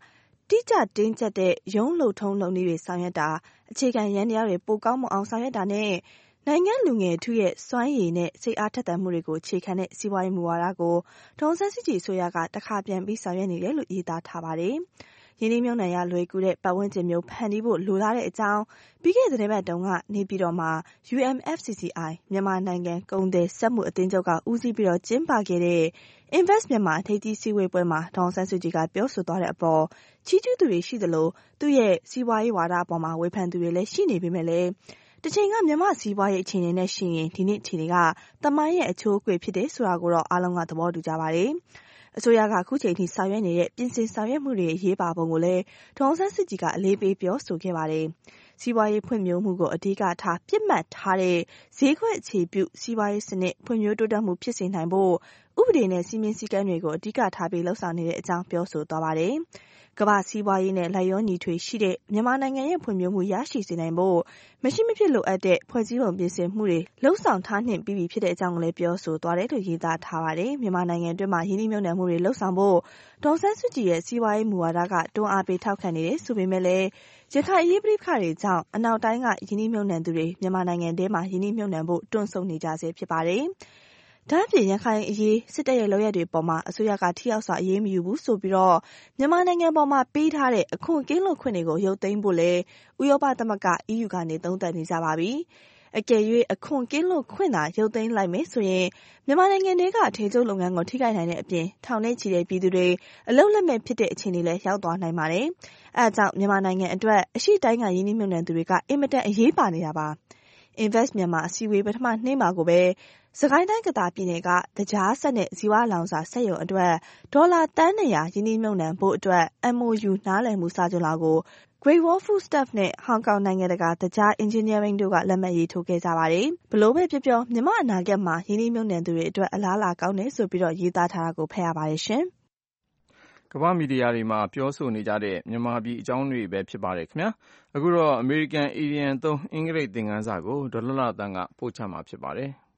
Speaker 3: တိကျတင်းကျပ်တဲ့ရုံးလုပ်ထုံးလုပ်နည်းတွေဆောင်ရွက်တာအခြေခံရန်တရားတွေပိုကောင်းမွန်အောင်ဆောင်ရွက်တာနဲ့နိုင်ငံလူငယ်ထုရဲ့စွမ်းရည်နဲ့စိတ်အားထက်သန်မှုတွေကိုအခြေခံတဲ့စီးပွားရေးမူဝါဒကိုဒေါ်အောင်ဆန်းစုကြည်အစိုးရကတခါပြန်ပြီးဆောင်ရွက်နေတယ်လို့ရေးသားထားပါတယ်။ရင်းနှီးမြှုပ်နှံရလွယ်ကူတဲ့ပတ်ဝန်းကျင်မျိုးဖန်တီးဖို့လိုလားတဲ့အကြောင်းပြီးခဲ့တဲ့သတင်းပတ်တုန်းကနေပြည်တော်မှာ UMFCCI မြန်မာနိုင်ငံကုန်သည်စက်မှုအသင်းချုပ်ကဦးစီးပြီးကျင်းပခဲ့တဲ့ Invest Myanmar ထိပ်သီးစည်းဝေးပွဲမှာဒေါ်အောင်ဆန်းစုကြည်ကပြောဆိုသွားတဲ့အပေါ်ချီးကျူးသူတွေရှိသလိုသူ့ရဲ့စီးပွားရေးဝါဒအပေါ်မှာဝေဖန်သူတွေလည်းရှိနေပေမဲ့လည်းတချိန်ကမြန်မာစီးပွားရေးအခြေအနေနဲ့ရှင်ရင်ဒီနေ့အခြေအနေကသမိုင်းရဲ့အချိုးအကွေဖြစ်တယ်ဆိုတာကိုတော့အားလုံးကသဘောတူကြပါတယ်။အစိုးရကအခုချိန်ထိဆောင်ရွက်နေတဲ့ပြင်ဆင်ဆောင်ရွက်မှုတွေရေးပါပုံကိုလည်းဒေါ်အောင်ဆန်းစုကြည်ကအလေးပေးပြောဆိုခဲ့ပါတယ်။စီးပွားရေးဖွံ့ဖြိုးမှုကိုအဓိကထားပြစ်မှတ်ထားတဲ့ဈေးကွက်အခြေပြုစီးပွားရေးစနစ်ဖွံ့ဖြိုးတိုးတက်မှုဖြစ်စေနိုင်ဖို့ဥပဒေနဲ့စည်းမျဉ်းစည်းကမ်းတွေကိုအဓိကထားပြီးလှုပ်ဆောင်နေတဲ့အကြောင်းပြောဆိုသွားပါတယ်။ကမ္ဘာစီးပွားရေးနဲ့လိုက်လျောညီထွေရှိတဲ့မြန်မာနိုင်ငံရဲ့ဖွံ့ဖြိုးမှုရရှိစေနိုင်ဖို့မရှိမဖြစ်လိုအပ်တဲ့ဖွဲ့စည်းပုံပြင်ဆင်မှုတွေလှုပ်ဆောင်ထားနှင့်ပြီးပြီဖြစ်တဲ့အကြောင်းကိုလည်းပြောဆိုသွားတယ်လို့ရေးသားထားပါတယ်။မြန်မာနိုင်ငံအတွင်းမှာရင်းနှီးမြှုပ်နှံမှုတွေလှုပ်ဆောင်ဖို့ဒေါ်အောင်ဆန်းစုကြည်ရဲ့စီးပွားရေးမူဝါဒကတွန်းအားပေးထောက်ခံနေတယ်ဆိုပေမဲ့လည်းရခိုင်အရေးပဋိပက္ခတွေကြောင့်အနောက်တိုင်းကရင်းနှီးမြှုပ်နှံသူတွေမြန်မာနိုင်ငံထဲမှာရင်းနှီးမြှုပ်နှံဖို့တွန့်ဆုတ်နေကြဆဲဖြစ်ပါတယ်။ဒါ့အပြင်ရခိုင်အရေးစစ်တပ်ရဲ့လုပ်ရက်တွေပေါ်မှာအစိုးရကထိရောက်စွာအရေးမယူဘူးဆိုပြီးမြန်မာနိုင်ငံပေါ်မှာပေးထားတဲ့အခွန်ကင်းလွတ်ခွင့်တွေကိုရုပ်သိမ်းဖို့လည်းဥရောပသမဂ္ဂ EU ကနေသုံးသပ်နေကြပါပြီ။အကယ်၍အခွန်ကင်းလွတ်ခွင့်သာရုပ်သိမ်းလိုက်မယ်ဆိုရင်မြန်မာနိုင်ငံတွေကထေချုပ်လုပ်ငန်းကိုထိခိုက်နိုင်တဲ့အပြင်ထောင်နဲ့ချီတဲ့ပြည်သူတွေအလုပ်လက်မဲ့ဖြစ်တဲ့အခြေအနေလည်းရောက်သွားနိုင်ပါတယ်။အဲဒါကြောင့်မြန်မာနိုင်ငံအတွက်အရှိတိုင်းကရင်းနှီးမြှုပ်နှံသူတွေကအင်မတန်အရေးပါနေတာပါ။ Invest Myanmar အစည်းအဝေးပထမနေ့မှာကိုပဲစကိုင်းတိုင်းကသာပြည်နယ်ကတကြားဆက်နဲ့ဇီဝလောင်စာစက်ရုံအတွက်ဒေါ်လာတန်း200ရင်းနှီးမြှုပ်နှံဖို့အတွက် MOU နားလည်မှုစာချုပ်လာကို Great Wall Foodstuff နဲ့ဟောင်ကောင်နိုင်ငံတကာတကြား Engineering တို့ကလက်မှတ်ရေးထိုးခဲ့ကြပါတယ်။ဘလို့ပဲပြောပြောမြန်မာအနာဂတ်မှာရင်းနှီးမြှုပ်နှံသူတွေအတွက်အလားအလာကောင်းတယ်ဆိုပြီးရေးသားထားတာကိုဖတ်ရပါတယ်ရှင်
Speaker 2: ။ကမ္ဘာမီဒီယာတွေမှာပြောဆိုနေကြတဲ့မြန်မာပြည်အကြောင်းတွေပဲဖြစ်ပါတယ်ခင်ဗျာ။အခုတော့ American Idiom 3 အင်္ဂလိပ်သင်ခန်းစာကိုဒေါ်လှသန်းကပို့ချမှာဖြစ်ပါတယ်။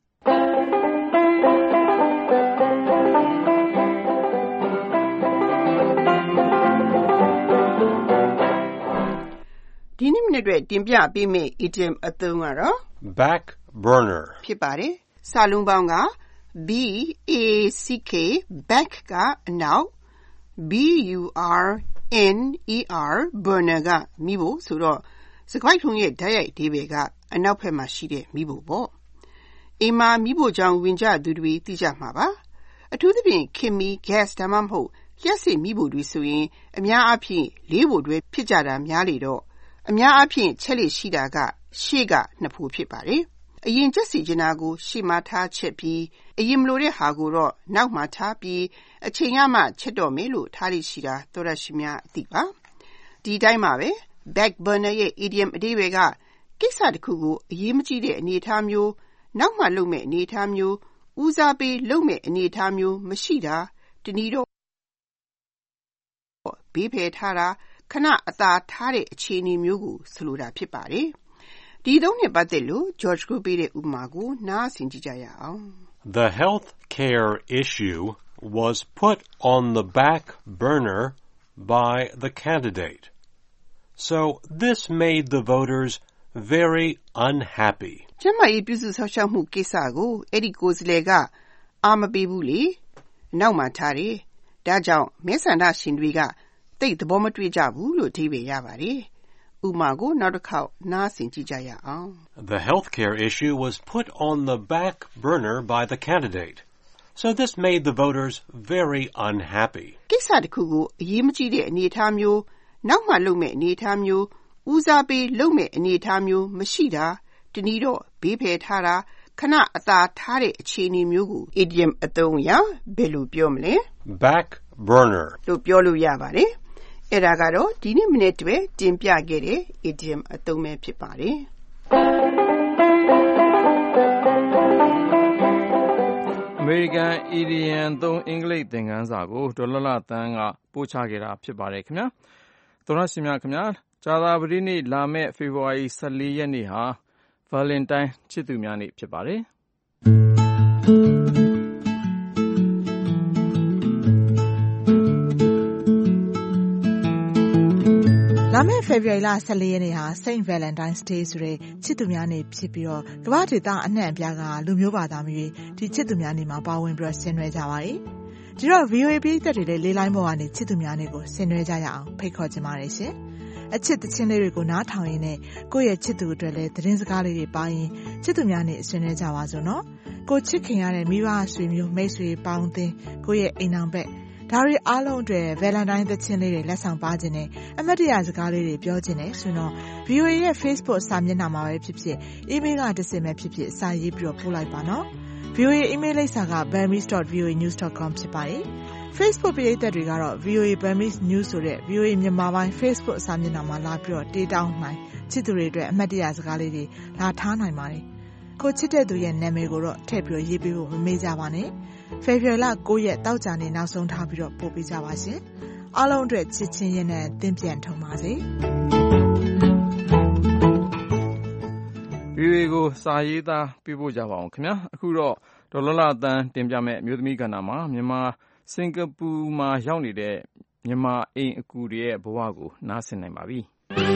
Speaker 18: ဒီနေ့မနေ့အတွက်တင်ပြပေးမယ့် idiom အသုံးကတော့
Speaker 19: back burner
Speaker 18: ဖြစ်ပါတယ်။စာလုံးပေါင်းက B-A-C-K back ကအနောက် B-U-R-N-E-R burner ကမီးဖိုဆိုတော့စကားထုံးရဲ့ဓာတ်ရိုက်အဓိပ္ပာယ်ကအနောက်ဘက်မှာရှိတဲ့မီးဖိုပေါ့။အိမ်မှာမီးဖိုကြောင့်ဝင်ကြသူတွေသိကြမှာပါ။အထူးသဖြင့်ခင်မီ gas ဒါမှမဟုတ်လျှပ်စစ်မီးဖိုတွေဆိုရင်အများအားဖြင့်လေးဖိုတွဲဖြစ်ကြတာများလေတော့အများအားဖြင့်ချက်လက်ရှိတာကရှေ့ကနှစ်ဖိုဖြစ်ပါတယ်။အရင်ချက်စီကျင်တာကိုရှေ့မှာထားချက်ပြီးအရင်မလိုတဲ့ဟာကိုတော့နောက်မှာထားပြီးအချိန်ရမှချက်တော့မယ်လို့ထားလိရှိတာသောရရှိများအသိပါ။ဒီတိုင်းမှာပဲ back burner ရဲ့ idiom အဓိပ္ပာယ်ကကိစ္စတစ်ခုကိုအရေးမကြီးတဲ့အနေအထားမျိုးနောက်မှလုပ်မဲ့အနေအထားမျိုးဦးစားပေးလုပ်မဲ့အနေအထားမျိုးမရှိတာတနည်းတော့ဘေးဖယ်ထားတာခဏအသာထားတဲ့အခြေအနေမျိုးကိုဆိုလိုတာဖြစ်ပါတယ်။ဒီသုံးနဲ့ပတ်သက်လို့ George ကိုပေးတဲ့ဥပမာကိုနားဆင်ကြည့်ကြရအောင်။
Speaker 19: The health care issue was put on the back burner by the candidate. So this made the voters very unhappy.
Speaker 18: ကျန်းမာရေးပြုစုစောင့်ရှောက်မှုကိစ္စကိုအဲ့ဒီကိုယ်စားလှယ်ကအာမပေးဘူးလေ။နောက်မှထားတယ်။ဒါကြောင့်မဲဆန္ဒရှင်တွေကသိသဘောမတွေ့ကြဘူးလို့အဓိပ္ပာယ်ရပါတယ်။ဥပမာကိုနောက်တစ်ခေါက်နားဆင်ကြည့်ကြရအောင်။
Speaker 19: The healthcare issue was put on the back burner by the candidate. So this made the voters very unhappy.
Speaker 18: ကိစ္စတစ်ခုကိုအရေးမကြီးတဲ့အနေအထားမျိုးနောက်မှလုပ်မဲ့အနေအထားမျိုးဦးစားပေးလုပ်မဲ့အနေအထားမျိုးမရှိတာတနည်းတော့ဘေးဖယ်ထားတာခဏအသာထားတဲ့အခြေအနေမျိုးကို idiom အသုံးအရဘယ်လိုပြောမလဲ
Speaker 19: back burner
Speaker 18: လို့ပြောလို့ရပါတယ်အဲ့ဒါကတော့ဒီနေ့မနေ့တည်းတင်ပြခဲ့တဲ့ idiom အသုံးပဲဖြစ်ပါတယ်
Speaker 2: American Idiom 3 အင်္ဂလိပ်သင်ခန်းစာကိုဒေါ်လှသန်းကပို့ချခဲ့တာဖြစ်ပါတယ်ခင်ဗျာသောရရှင်များခင်ဗျာကြာသပတေးနေ့လာမယ့်ဖေဖော်ဝါရီ14ရက်နေ့ဟာ Valentine ချစ်သူများနေ့ဖြစ်ပါတယ်
Speaker 6: မယ့် February လ 14 ရက်နေ့ဟာ Saint Valentine's Day ဆိုတဲ့ချစ်သူများနေ့ဖြစ်ပြီးတော့ကမ္ဘာဒေသအနှံ့အပြားကလူမျိုးဘာသာမရွေးဒီချစ်သူများနေ့မှာပါဝင်ပြီးတော့ဆင်နွှဲကြပါတယ်။ဒီတော့ VOA ပြည်သက်တွေလည်းလေးလိုင်းပေါ်ကနေချစ်သူများနေ့ကိုဆင်နွှဲကြရအောင်ဖိတ်ခေါ်ချင်ပါတယ်ရှင်။အချစ်တခြင်းလေးတွေကိုနားထောင်ရင်းနဲ့ကိုယ့်ရဲ့ချစ်သူအတွက်လည်းသတင်းစကားလေးတွေပါရင်ချစ်သူများနေ့ဆင်နွှဲကြပါစို့နော်။ကိုချစ်ခင်ရတဲ့မိဘဆွေမျိုးမိတ်ဆွေပေါင်းသင်းကိုယ့်ရဲ့အိမ်အောင်ဘက်ဒါတွေအားလုံးအတွက် Valentine သချင်းလေးတွေလက်ဆောင်ပါခြင်းနဲ့အမတ်တရစကားလေးတွေပြောခြင်းနဲ့ဆိုတော့ VOA ရဲ့ Facebook စာမျက်နှာမှာပဲဖြစ်ဖြစ် email ကတစ်စင်ပဲဖြစ်ဖြစ်စာရေးပြီးတော့ပို့လိုက်ပါနော်။ VOA email လိပ်စာက burmese.voanews.com ဖြစ်ပါတယ်။ Facebook ပရိသတ်တွေကတော့ VOA Burmese News ဆိုတဲ့ VOA မြန်မာပိုင်း Facebook စာမျက်နှာမှာလာပြီးတော့တေးတောင်းနိုင်ချစ်သူတွေအတွက်အမတ်တရစကားလေးတွေလာထားနိုင်ပါတယ်။ကိုချစ်တဲ့သူရဲ့နာမည်ကိုတော့ထည့်ပြီးတော့ရေးပေးဖို့မမေ့ကြပါနဲ့။ February လ 9 ရက်တောက်ကြနေနောက်ဆုံးထားပြီးတော့ပို့ပေးကြပါရှင်။အားလုံးအတွက်ချစ်ချင်းရဲ့နဲ့သင်ပြန်ထုံပါစေ
Speaker 2: ။ VOA ကိုစာရေးသားပြပို့ကြပါအောင်ခင်ဗျာ။အခုတော့ဒေါ်လလတန်းတင်ပြမဲ့အမျိုးသမီးကဏ္ဍမှာမြန်မာစင်ကာပူမှာရောက်နေတဲ့မြန်မာအိမ်အကူတွေရဲ့ဘဝကိုနားဆင်နိုင်ပါပြီ။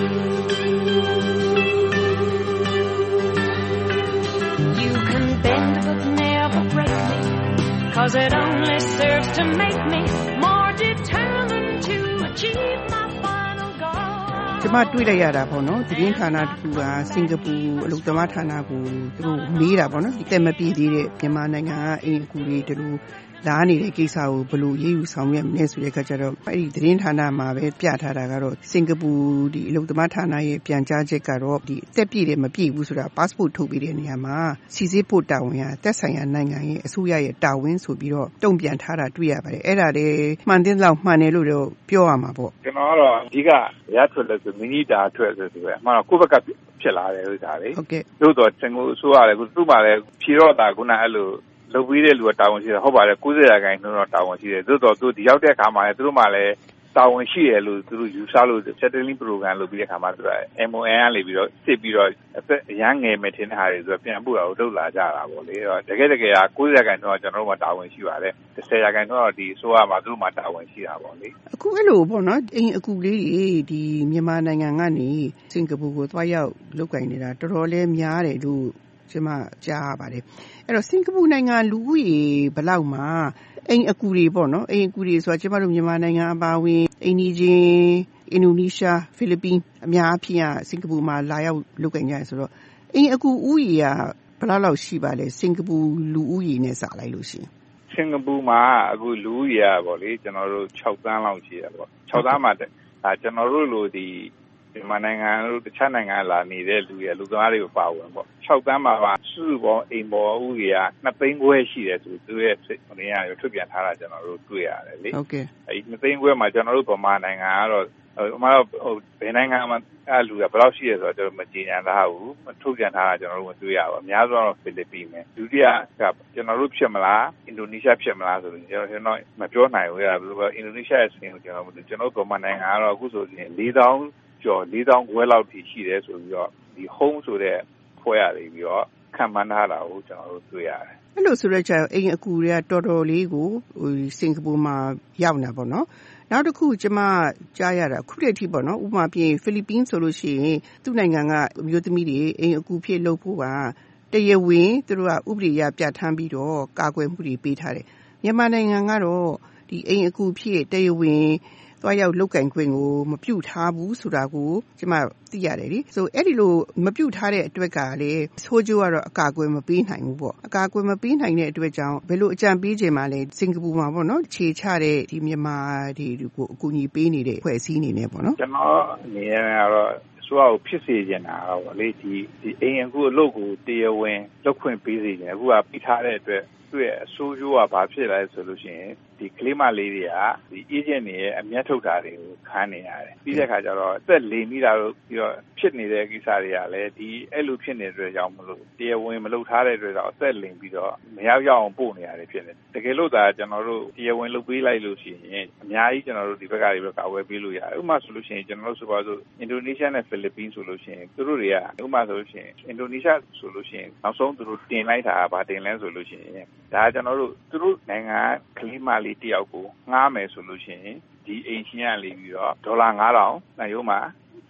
Speaker 20: You can bend but never break me Cause it only serves to make me more determined to achieve my final goal
Speaker 18: ကျမတွေ့လိုက်ရတာပေါ့နော်သတင်းဌာနတစ်ခုကစင်ကာပူအလုပ်သမားဌာနကိုသူတို့မေးတာပေါ့နော်ဒီတက်မပြည့်သေးတဲ့မြန်မာနိုင်ငံကအိမ်အကူတွေတူလာနေတဲ့ကိစ္စကိုဘယ်လိုရေးယူဆောင်ရွက်မလဲဆိုတဲ့အခါကျတော့အဲ့ဒီသတင်းဌာနမှာပဲပြထားတာကတော့စင်ကာပူဒီအလုပ်သမားဌာနရဲ့ပြန်ကြားချက်ကတော့ဒီအသက်ပြည့်တယ်မပြည့်ဘူးဆိုတာ passport ထုတ်ပေးတဲ့နေရာမှာစီစစ်ဖို့တာဝန်ဟာသက်ဆိုင်ရာနိုင်ငံရဲ့အစိုးရရဲ့တာဝန်ဆိုပြီးတော့တုံ့ပြန်ထားတာတွေ့ရပါတယ်အဲ့ဒါလေမှန်တဲ့လောက်မှန်တယ်လို့တော့ပြောရမှာပေါ့
Speaker 16: ကျွန်တော်ကတော့အဓိကရထွက်လို့ဆိုမိနိတာထွက်ဆိုဆိုပဲအမှန်တော့ကိုယ့်ဘက်ကဖြစ်လာတယ်လို့ဒါလေ
Speaker 18: ဟုတ်ကဲ့
Speaker 16: တို့တော့စင်ကာပူအစိုးရလည်းသူ့မှာလည်းဖြေတော့တာခုနအဲ့လိုလုပ်ပြီးတဲ့လူကတာဝန်ရှိတယ်ဟုတ်ပါတယ်90%တော့တာဝန်ရှိတယ်သို့တော့သူဒီရောက်တဲ့အခါမှာလည်းသူတို့မှလည်းတာဝန်ရှိတယ်လို့သူတို့ယူဆလို့ settling program လုပ်ပြီးတဲ့အခါမှာသူက MON ကနေပြီးတော့စစ်ပြီးတော့အရန်ငယ်မဲ့ထင်တဲ့ဟာတွေဆိုတော့ပြန်ပို့တာကိုလုပ်လာကြတာပေါ့လေတကယ်က90%တော့ကျွန်တော်တို့မှတာဝန်ရှိပါတယ်10%တော့ဒီအစိုးရမှာသူတို့မှတာဝန်ရှိတာပေါ့လေ
Speaker 18: အခုအဲ့လိုပေါ့နော်အိမ်အကူလေးဒီမြန်မာနိုင်ငံကနေစင်ကာပူကိုသွားရောက်လုပ်ကိုင်နေတာတော်တော်လေးများတယ်လို့ကျမကြားရပါတယ်အဲ့တော့စင်ကာပူနိုင်ငံလူဦးရေဘယ်လောက်မှာအိမ်အကူတွေပေါ့နော်အိမ်အကူတွေဆိုတာကျမတို့မြန်မာနိုင်ငံအပါအဝင်အိန္ဒိချင်းအင်ဒိုနီးရှားဖိလစ်ပင်းအများအပြားစင်ကာပူမှာလာရောက်လုပ်ကိုင်ကြတယ်ဆိုတော့အိမ်အကူဦးရေကဘယ်လောက်ရှိပါလဲစင်ကာပူလူဦးရေနဲ့စာလိုက်လို့ရှိရင်
Speaker 16: စင်ကာပူမှာအခုလူဦးရေပေါ့လေကျွန်တော်တို့6သန်းလောက်ရှိတယ်ပေါ့6သန်းမှာကျွန်တော်တို့လိုဒီမြန်မာနိုင်ငံတို့တခြားနိုင်ငံလာနေတဲ့လူတွေလူသမားတွေကိုပါဝင်ပေါ့6သန်းမှာစုစုပေါင်းအိမ်ပေါ်ဦးရေက2သိန်းခွဲရှိတယ်ဆိုသူရဲ့နေရာကိုထုတ်ပြန်ထားတာကျွန်တော်တို့တွေ့ရတယ်လေ
Speaker 18: ဟုတ်ကဲ့
Speaker 16: အဲဒီ2သိန်းခွဲမှာကျွန်တော်တို့ဗမာနိုင်ငံကတော့အမှန်တော့ဘယ်နိုင်ငံမှာအဲ့လူကဘယ်လောက်ရှိရဆိုတော့ကျွန်တော်မကြေညာထားဘူးထုတ်ပြန်ထားတာကျွန်တော်တို့မတွေ့ရဘူးအများဆုံးတော့ဖိလစ်ပင်းပဲဒုတိယကကျွန်တော်တို့ဖြစ်မလားအင်ဒိုနီးရှားဖြစ်မလားဆိုတော့ကျွန်တော်မပြောနိုင်ဘူးအဲ့ဒါအင်ဒိုနီးရှားရဲ့စင်ကိုကျွန်တော်ဗမာနိုင်ငံကတော့အခုဆိုရင်4000ကျော်4000ခွဲလောက်ထိရှိတယ်ဆိုပြီးတော့ဒီ home ဆိုတဲ့ဖွဲ့ရတယ်ပြီးတော့ခံမှန်းထားတာကိုကျွန်တော်တို့တွေ့ရတယ်
Speaker 18: အဲ့လိုဆိုတော့ကျအိမ်အကူတွေကတော်တော်လေးကိုစင်ကာပူမှာရောက်နေတာပေါ့နော်နောက်တစ်ခုကျမကြားရတာခုတည်းထိပေါ့နော်ဥပမာပြဖိလစ်ပင်းဆိုလို့ရှိရင်သူ့နိုင်ငံကအမျိုးသမီးတွေအိမ်အကူဖြစ်လုပ်ဖို့ကတရားဝင်သူတို့ကဥပဒေအရပြဋ္ဌာန်းပြီးတော့ကာကွယ်မှုတွေပေးထားတယ်မြန်မာနိုင်ငံကတော့ဒီအိမ်အကူဖြစ်တရားဝင်သွားရောက်လုပ်ကင်ခွင့်ကိုမပြုထားဘူးဆိုတာကိုကျမသိရတယ်လေဆိုအဲ့ဒီလိုမပြုထားတဲ့အတွက်ကလည်းဆိုးကျိုးကတော့အကာအကွယ်မပေးနိုင်ဘူးပေါ့အကာအကွယ်မပေးနိုင်တဲ့အတွက်ကြောင့်ဘယ်လိုအကြံပေးခြင်းမှလဲစင်ကာပူမှာပေါ့နော်ခြေချတဲ့ဒီမြန်မာတွေကိုအကူအညီပေးနေတဲ့ဖွဲ့စည်းနေနေပေါ့နော်
Speaker 16: ကျွန်တော်အနေနဲ့ကတော့ဆိုတော့ဖြစ်စေချင်တာပေါ့လေဒီအိမ်အခုအလုပ်ကိုတရားဝင်လုပ်ခွင့်ပေးစေချင်အခုကပြီးထားတဲ့အတွက်သူ့ရဲ့အဆိုးကျိုးကဘာဖြစ်လဲဆိုလို့ရှိရင်ဒီကလေးမလေးတွေကဒီ agent တွေရဲ့အမျက်ထုတ်တာတွေကိုခံနေရတယ်ပြီးတဲ့အခါကျတော့အသက်လိမ်မိတာတို့ပြီးတော့ဖြစ်နေတဲ့ကိစ္စတွေကလည်းဒီအဲ့လိုဖြစ်နေတဲ့အတွက်ကြောင့်မလို့တရားဝင်မလုပ်ထားတဲ့အတွက်ကြောင့်အသက်လိမ်ပြီးတော့မရောက်အောင်ပို့နေရတယ်ဖြစ်နေတကယ်လို့ဒါကျွန်တော်တို့တရားဝင်လုပ်ပေးလိုက်လို့ရှိရင်အများကြီးကျွန်တော်တို့ဒီဘက်ကတွေပဲကာဝယ်ပေးလို့ရတယ်ဥပမာဆိုလို့ရှိရင်ကျွန်တော်တို့ဆိုပါစို့အင်ဒိုနီးရှားနဲ့ဖိလစ်ပင်းဆိုလို့ရှိရင်သူတို့တွေကဥပမာဆိုလို့ရှိရင်အင်ဒိုနီးရှားဆိုလို့ရှိရင်နောက်ဆုံးသူတို့တင်လိုက်တာဗာတင်လဲဆိုလို့ရှိရင်ဒါကျွန်တော်တို့သူတို့နိုင်ငံကလေးမလေးတယောက်ကိုငှားမယ်ဆိုလို့ရှိရင်ဒီအိမ်ရှင်ကလေးပြီးတော့ဒေါ်လာ9000နိုင်ရုံးမှာ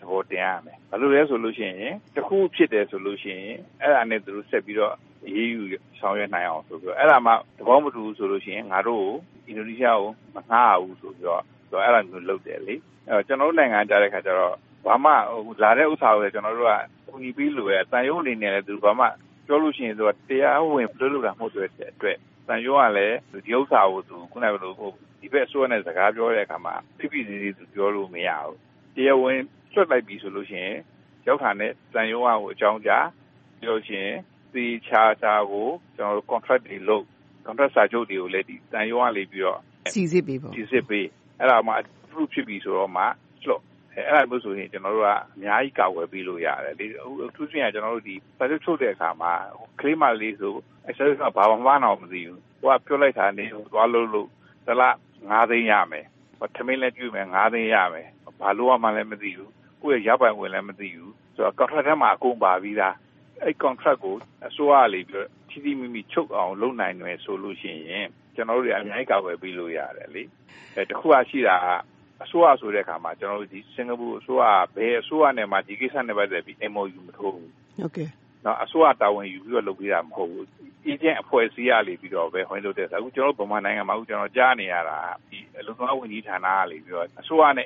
Speaker 16: ဘောတင်ရမယ်ဘာလို့လဲဆိုလို့ရှိရင်တစ်ခုဖြစ်တယ်ဆိုလို့ရှိရင်အဲ့ဒါနဲ့သူတို့ဆက်ပြီးတော့ရေးယူဆောင်ရွက်နိုင်အောင်ဆိုပြီးတော့အဲ့ဒါမှသဘောမတူဘူးဆိုလို့ရှိရင်ငါတို့အင်ဒိုနီးရှားကိုမငှားဘူးဆိုပြီးတော့အဲ့ဒါမျိုးလုပ်တယ်လေကျွန်တော်တို့နိုင်ငံကြားတဲ့ခါကျတော့ဘာမှလာတဲ့ဥစ္စာကိုကျွန်တော်တို့ကကူညီပြီးလို့ရတန်ရုံးအနေနဲ့လည်းသူဘာမှပြောလို့ရှိရင်သူကတရားဝင်လုပ်တာမဟုတ်တဲ့အတွက်တန်ရုံးကလည်းဒီဥစ္စာကိုသူခုနကလိုဒီဘက်အစိုးရနဲ့စကားပြောတဲ့အခါမှာဖိဖိစီစီသူပြောလို့မရဘူးတရားဝင်ဆွတ်လိုက်ပြီဆိုလို့ရှိရင်ရောက်ခါနဲ့တန်ရုံးကိုအကြောင်းကြားပြောရှင်ဒီချာကိုကျွန်တော်တို့ contract တွေလုပ် contract စာချုပ်တွေကိုလည်းဒီတန်ရုံးကလေးပြီးတော့
Speaker 18: စီစစ်ပေးပေါ့
Speaker 16: စီစစ်ပေးအဲ့ဒါမှ approve ဖြစ်ပြီဆိုတော့မှလွတ်အဲ့ဒါမျိုးဆိုရင်ကျွန်တော်တို့ကအများကြီးကာဝယ်ပေးလို့ရတယ်လေသူ့ပြင်ကကျွန်တော်တို့ဒီစာချုပ်ချုပ်တဲ့အခါမှာ claim လေးဆို access ကဘာမှမအောင်မသိဘူးဟိုကပြောလိုက်တာနေသွားလို့တလား9သိန်းရမယ်ထမင်းလည်းကျွေးမယ်9သိန်းရမယ်ဘာလို့မှလည်းမသိဘူးကိုယ့်ရဲ့ရပိုင်ဝင်လည်းမသိဘူးဆိုတော့ contract ထဲမှာအကုန်ပါပြီးသားအဲ့ contract ကိုအစိုးရလေးပြီးထိထိမိမိချုပ်အောင်လုပ်နိုင်တယ်ဆိုလို့ရှိရင်ကျွန်တော်တို့အများကြီးကာဝယ်ပေးလို့ရတယ်လေတခုရှိတာအစိုးရဆိုတဲ့အခါမှာကျွန်တော်တို့ဒီစင်ကာပူအစိုးရဘယ်အစိုးရနဲ့မှဒီကိစ္စနဲ့ပတ်သက်ပြီး MOU မထိုးဘူး
Speaker 18: ဟုတ်ကဲ့
Speaker 16: နော်အစိုးရတာဝန်ယူပြီးတော့လုပ်ပေးတာမဟုတ်ဘူးagent အဖွဲ့အစည်းရလေပြီးတော့ပဲဟိုင်းလုပ်တဲ့အခုကျွန်တော်တို့ဗမာနိုင်ငံမှာအခုကျွန်တော်ကြားနေရတာဒီအလုံသမားဝန်ကြီးဌာနကလေပြီးတော့အစိုးရနဲ့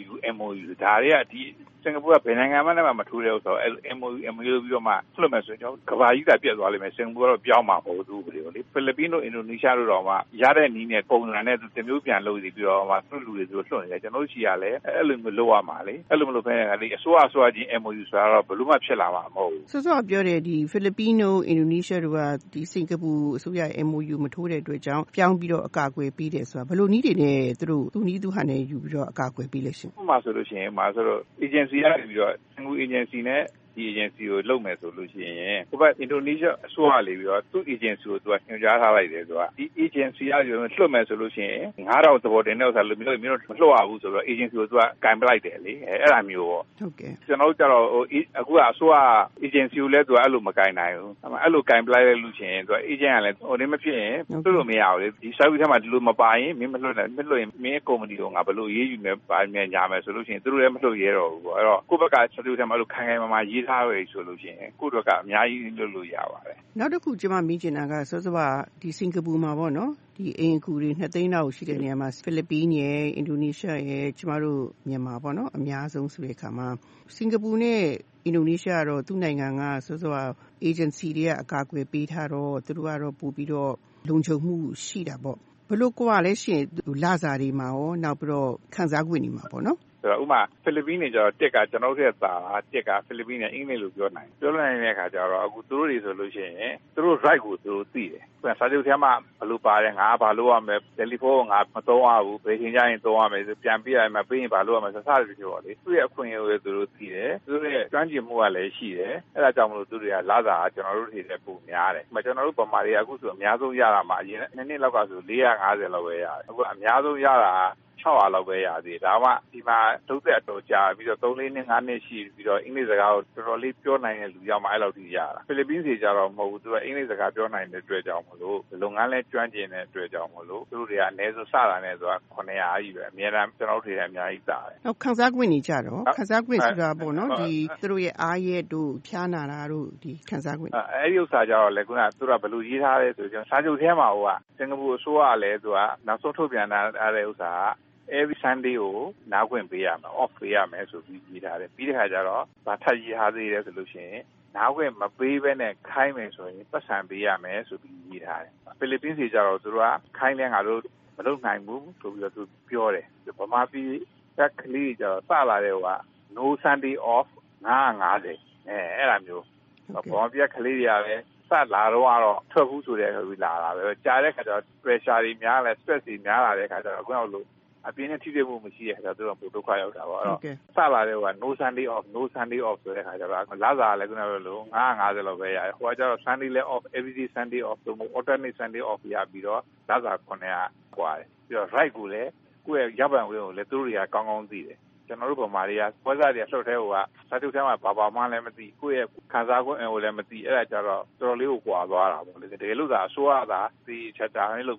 Speaker 16: MOU ဒါတွေကဒီစင်ကာပူကဘယ်နိုင်ငံမှလည်းမထိုးတဲ့ဥစ္စာအဲ့ MOU ပြီးတော့မှလွှတ်မယ်ဆိုရင်ကျွန်တော်ကဘာကြီးကပြတ်သွားလိမ့်မယ်စင်ကာပူကတော့ပြောင်းမှာမဟုတ်ဘူးလေဖိလစ်ပင်းတို့အင်ဒိုနီးရှားတို့တော့မှရတဲ့နည်းနဲ့ပုံစံနဲ့တမျိုးပြန်လုပ်ပြီးတော့မှသူ့လူတွေသူလွှတ်နေတယ်ကျွန်တော်တို့ရှိရလဲအဲ့လိုမျိုးလုပ်ရမှာလေအဲ့လိုမလုပ်ဘဲနဲ့လေအစိုးရချင်း MOU ဆိုတာတော့ဘယ်လိုမှဖြစ်လာမှာမဟုတ်ဘူး
Speaker 18: စောစောပြောတဲ့ဒီဖိလစ်ပင်းတို့အင်ဒိုနီးရှားတို့ကဒီစင်ကာပူအစိုးရ MOU မထိုးတဲ့အတွက်ကြောင့်ပြောင်းပြီးတော့အကာအကွယ်ပေးတယ်ဆိုတာဘယ်လိုနည်းတွေနဲ့သူနည်းသူဟန်နဲ့ယူပြီးတော့အကာအကွယ်ပေးလဲရှင်
Speaker 16: ဥပမာဆိုလို့ရှိရင်ဆိုတော့ agency ရပြီးတော့စင်ကာပူ agency နဲ့ဒီ agency ကိုလုပ်မယ်ဆိုလို့ရှိရင်ဟိုဘက်အင်ဒိုနီးရှားအစိုးရလေးပြီးတော့သူ့ agency ကိုသူကညွှန်ကြားထားလိုက်တယ်ဆိုတာဒီ agency ကလွှတ်မယ်ဆိုလို့ရှိရင်9000သဘောတင်တဲ့ဥစ္စာလိုမျိုးမလွှတ်ရဘူးဆိုတော့ agency ကိုသူကကင်ပလိုက်တယ်လေအဲ့ဒါမျိုးပေါ့
Speaker 18: ဟုတ်ကဲ့
Speaker 16: ကျွန်တော်တို့ကြတော့အခုကအစိုးရ agency ကိုလည်းသူကအဲ့လိုမကင်နိုင်ဘူးအဲ့လိုကင်ပလိုက်လိုက်လို့ရှိရင်သူက agent ကလည်းဟိုနေမဖြစ်ရင်သူ့လိုမရဘူးလေဒီ service ထဲမှာဒီလိုမပါရင်မင်းမလွှတ်နိုင်မလွှတ်ရင်မင်း company ကိုငါဘယ်လိုရေးယူမယ်ပါမယ်ညာမယ်ဆိုလို့ရှိရင်သူတို့လည်းမလွှတ်ရဲတော့ဘူးပေါ့အဲ့တော့ကိုယ့်ဘက်က service ထဲမှာအဲ့လိုခိုင်ခိုင်မာမာရေးထားရဆိုလို့ရှိရင်ကိုယ့်တို့ကအများကြီးလုပ်လို့ရပါတယ်
Speaker 18: နောက်တစ်ခုကျွန်မမေးချင်တာကစောစောကဒီစင်ကာပူမှာပေါ့နော်ဒီအိမ်ကူတွေ2သိန်းလောက်ရှိတဲ့နေရာမှာဖိလစ်ပင်းရယ်အင်ဒိုနီးရှားရယ်ကျမတို့မြန်မာပေါ့နော်အများဆုံးဆိုတဲ့အခါမှာစင်ကာပူနဲ့အင်ဒိုနီးရှားကတော့သူ့နိုင်ငံကစောစောက agency တွေကအကာအကွယ်ပေးထားတော့သူတို့ကတော့ပို့ပြီးတော့လုံခြုံမှုရှိတာပေါ့ဘယ်လိုကိုကလည်းရှင်လစာတွေမှာရောနောက်ပြီးတော့ခံစား권တွေမှာပေါ့နော်
Speaker 16: ဆိုတော့ဥမာဖိလစ်ပင်းတွေကျတော့တက်ကကျွန်တော်တို့ရဲ့သာတက်ကဖိလစ်ပင်းနဲ့အင်္ဂလိပ်လိုပြောနိုင်တဲ့အခါကျတော့အခုသူတို့တွေဆိုလို့ရှိရင်သူတို့ right ကိုသူတို့သိတယ်။စာချုပ်ထဲမှာဘယ်လိုပါတယ်ငါဘာလို့ရမလဲတယ်လီဖုန်းကိုငါမသုံးရဘူးဘယ်ချိန်ကျရင်သုံးရမယ်ဆိုပြန်ပြရမယ်ပြီးရင်ဘာလို့ရမလဲစသဖြင့်ပြောလေသူ့ရဲ့အခွင့်အရေးကိုသူတို့သိတယ်သူတို့ရဲ့ကျွမ်းကျင်မှုကလည်းရှိတယ်အဲ့ဒါကြောင့်မလို့သူတွေကလာစာကျွန်တော်တို့တွေလည်းပုံများတယ်။ကျွန်တော်တို့ဗမာတွေကအခုဆိုအများဆုံးရတာမှာအရင်နှစ်လောက်ကဆို450လောက်ပဲရတယ်အခုအများဆုံးရတာ600လောက်ပဲရသေးတယ်ဒါမှဒီမှာဒုသက်အတော်ကြာပြီးတော့3-4နှစ်5နှစ်ရှိပြီးတော့အင်္ဂလိပ်စကားကိုတော်တော်လေးပြောနိုင်တဲ့လူရောက်မှအဲ့လောက်ထိရတာဖိလစ်ပင်းစီကြတော့မဟုတ်ဘူးသူကအင်္ဂလိပ်စကားပြောနိုင်တဲ့အတွက်ကြောင့်မလို့လုပ်ငန်းလဲကျွမ်းကျင်တဲ့အတွက်ကြောင့်မလို့သူတို့တွေကအနည်းဆုံးစတာနဲ့ဆိုတာ900ကြီးပဲအများအားကျွန်တော်တို့တွေအများကြီးတာတယ်
Speaker 18: ဟုတ်ခန်းစား권နေကြတော့ခန်းစား권ဆိုတာပေါ့နော်ဒီသူတို့ရဲ့အားရဲတို့ဖျားနာတာတို့ဒီခန်းစား권
Speaker 16: အဲ့ဒီဥစ္စာကြတော့လေခုနကသူတို့ကဘယ်လိုရေးထားလဲဆိုကျွန်တော်စာချုပ်ထဲမှာဟိုကစင်ကာပူအစိုးရကလည်းသူကနောက်ဆုံးထုတ်ပြန်ထားတဲ့ဥစ္စာကevery Sunday ကိုနားခွင့်ပေးရမယ် off ပေးရမယ်ဆိုပြီးရေးထားတယ်ပြီးတဲ့ခါကျတော့ဗာထပ်ရေးထားသေးတယ်ဆိုလို့ရှိရင်နားခွင့်မပေးဘဲနဲ့ခိုင်းမယ်ဆိုရင်ပတ်စံပေးရမယ်ဆိုပြီးရေးထားတယ်ဖိလစ်ပင်းစီကျတော့သူတို့ကခိုင်းလဲငါတို့မလုပ်နိုင်ဘူးဆိုပြီးတော့သူပြောတယ်ဗမာပြည်ကလေးကျတော့စလာတဲ့ဟိုက no Sunday off 950အဲ့ဒါမျိုးဗမာပြည်ကလေးတွေကလည်းစလာတော့ထွက်ဘူးဆိုတဲ့ခါပြီးလာတာပဲကြားတဲ့ခါကျတော့ pressure တွေများလဲ stress တွေများလာတဲ့ခါကျတော့အခုနောက်လို့အပြင်းနဲ့ထိတွေ့မှုမရှိတဲ့ခါကျတော့သူတို့ဒုက္ခရောက်တာပေါ့အဲ့တော့စလာတဲ့ဟိုက no Sunday off ဆိုတဲ့ခါကျတော့လာစားလည်းခုနကလို950လောက်ပဲရတယ်ဟိုကကျတော့ Sunday လည်း off everyday Sunday off ဆိုတော့ alternate Sunday off ရပြီးတော့လာစား900กว่าတယ်ပြီးတော့ right ကိုလည်းကိုယ့်ရဲ့ရပ်ပံဝေးကိုလည်းသူတို့တွေကကောင်းကောင်းသိတယ်ကျွန်တော်တို့ဗမာတွေကပွဲစားတွေလှုပ်ထဲဟိုကစာချုပ်ထဲမှာဘာမှလည်းမသိကိုယ့်ရဲ့ခံစား권ကိုလည်းမသိအဲ့ဒါကြတော့တော်တော်လေးကိုကွာသွားတာပေါ့လေတကယ်လို့သာအစိုးရသာဒီချက်တာဟင်းလုပ်ပြီးတော့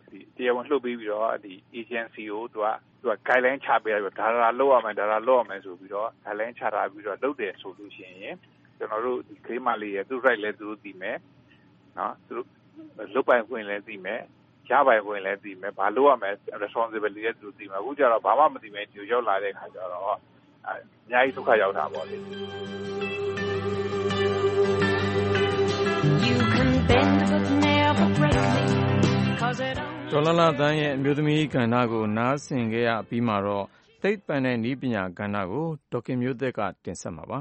Speaker 16: တရားဝင်လှုပ်ပြီးတော့ဒီ agency ကိုသူက guideline ချပေးလိုက်ပြီးဒါလောက်ရမယ်ဆိုပြီးတော့ guideline ချထားပြီးတော့လုပ်တယ်ဆိုလို့ရှိရင်ကျွန်တော်တို့ဒီကလေးမလေးရဲ့သူ right လဲသူတို့သိမယ်နော်သူတို့လုပ်ပိုင်ခွင့်လဲသိမယ်ရပိုင်ခွင့်လဲသိမယ်ဘာလုပ်ရမယ် responsibility လဲသူတို့သိမယ်အခုကျတော့ဘာမှမသိမယ်ဒီရောက်လာတဲ့ခါကျတော့အများကြီးဒုက္ခရောက်တာပေါ့လေ
Speaker 2: ဒေါ်လာလာတန်းရဲ့အမျိုးသမီးကဏ္ဍကိုနားဆင်ခဲ့ရပြီးမှတော့သိပ္ပံနဲ့နည်းပညာကဏ္ဍကိုဒေါက်ခင်မျိုးသက်ကတင်ဆက်မှာပါ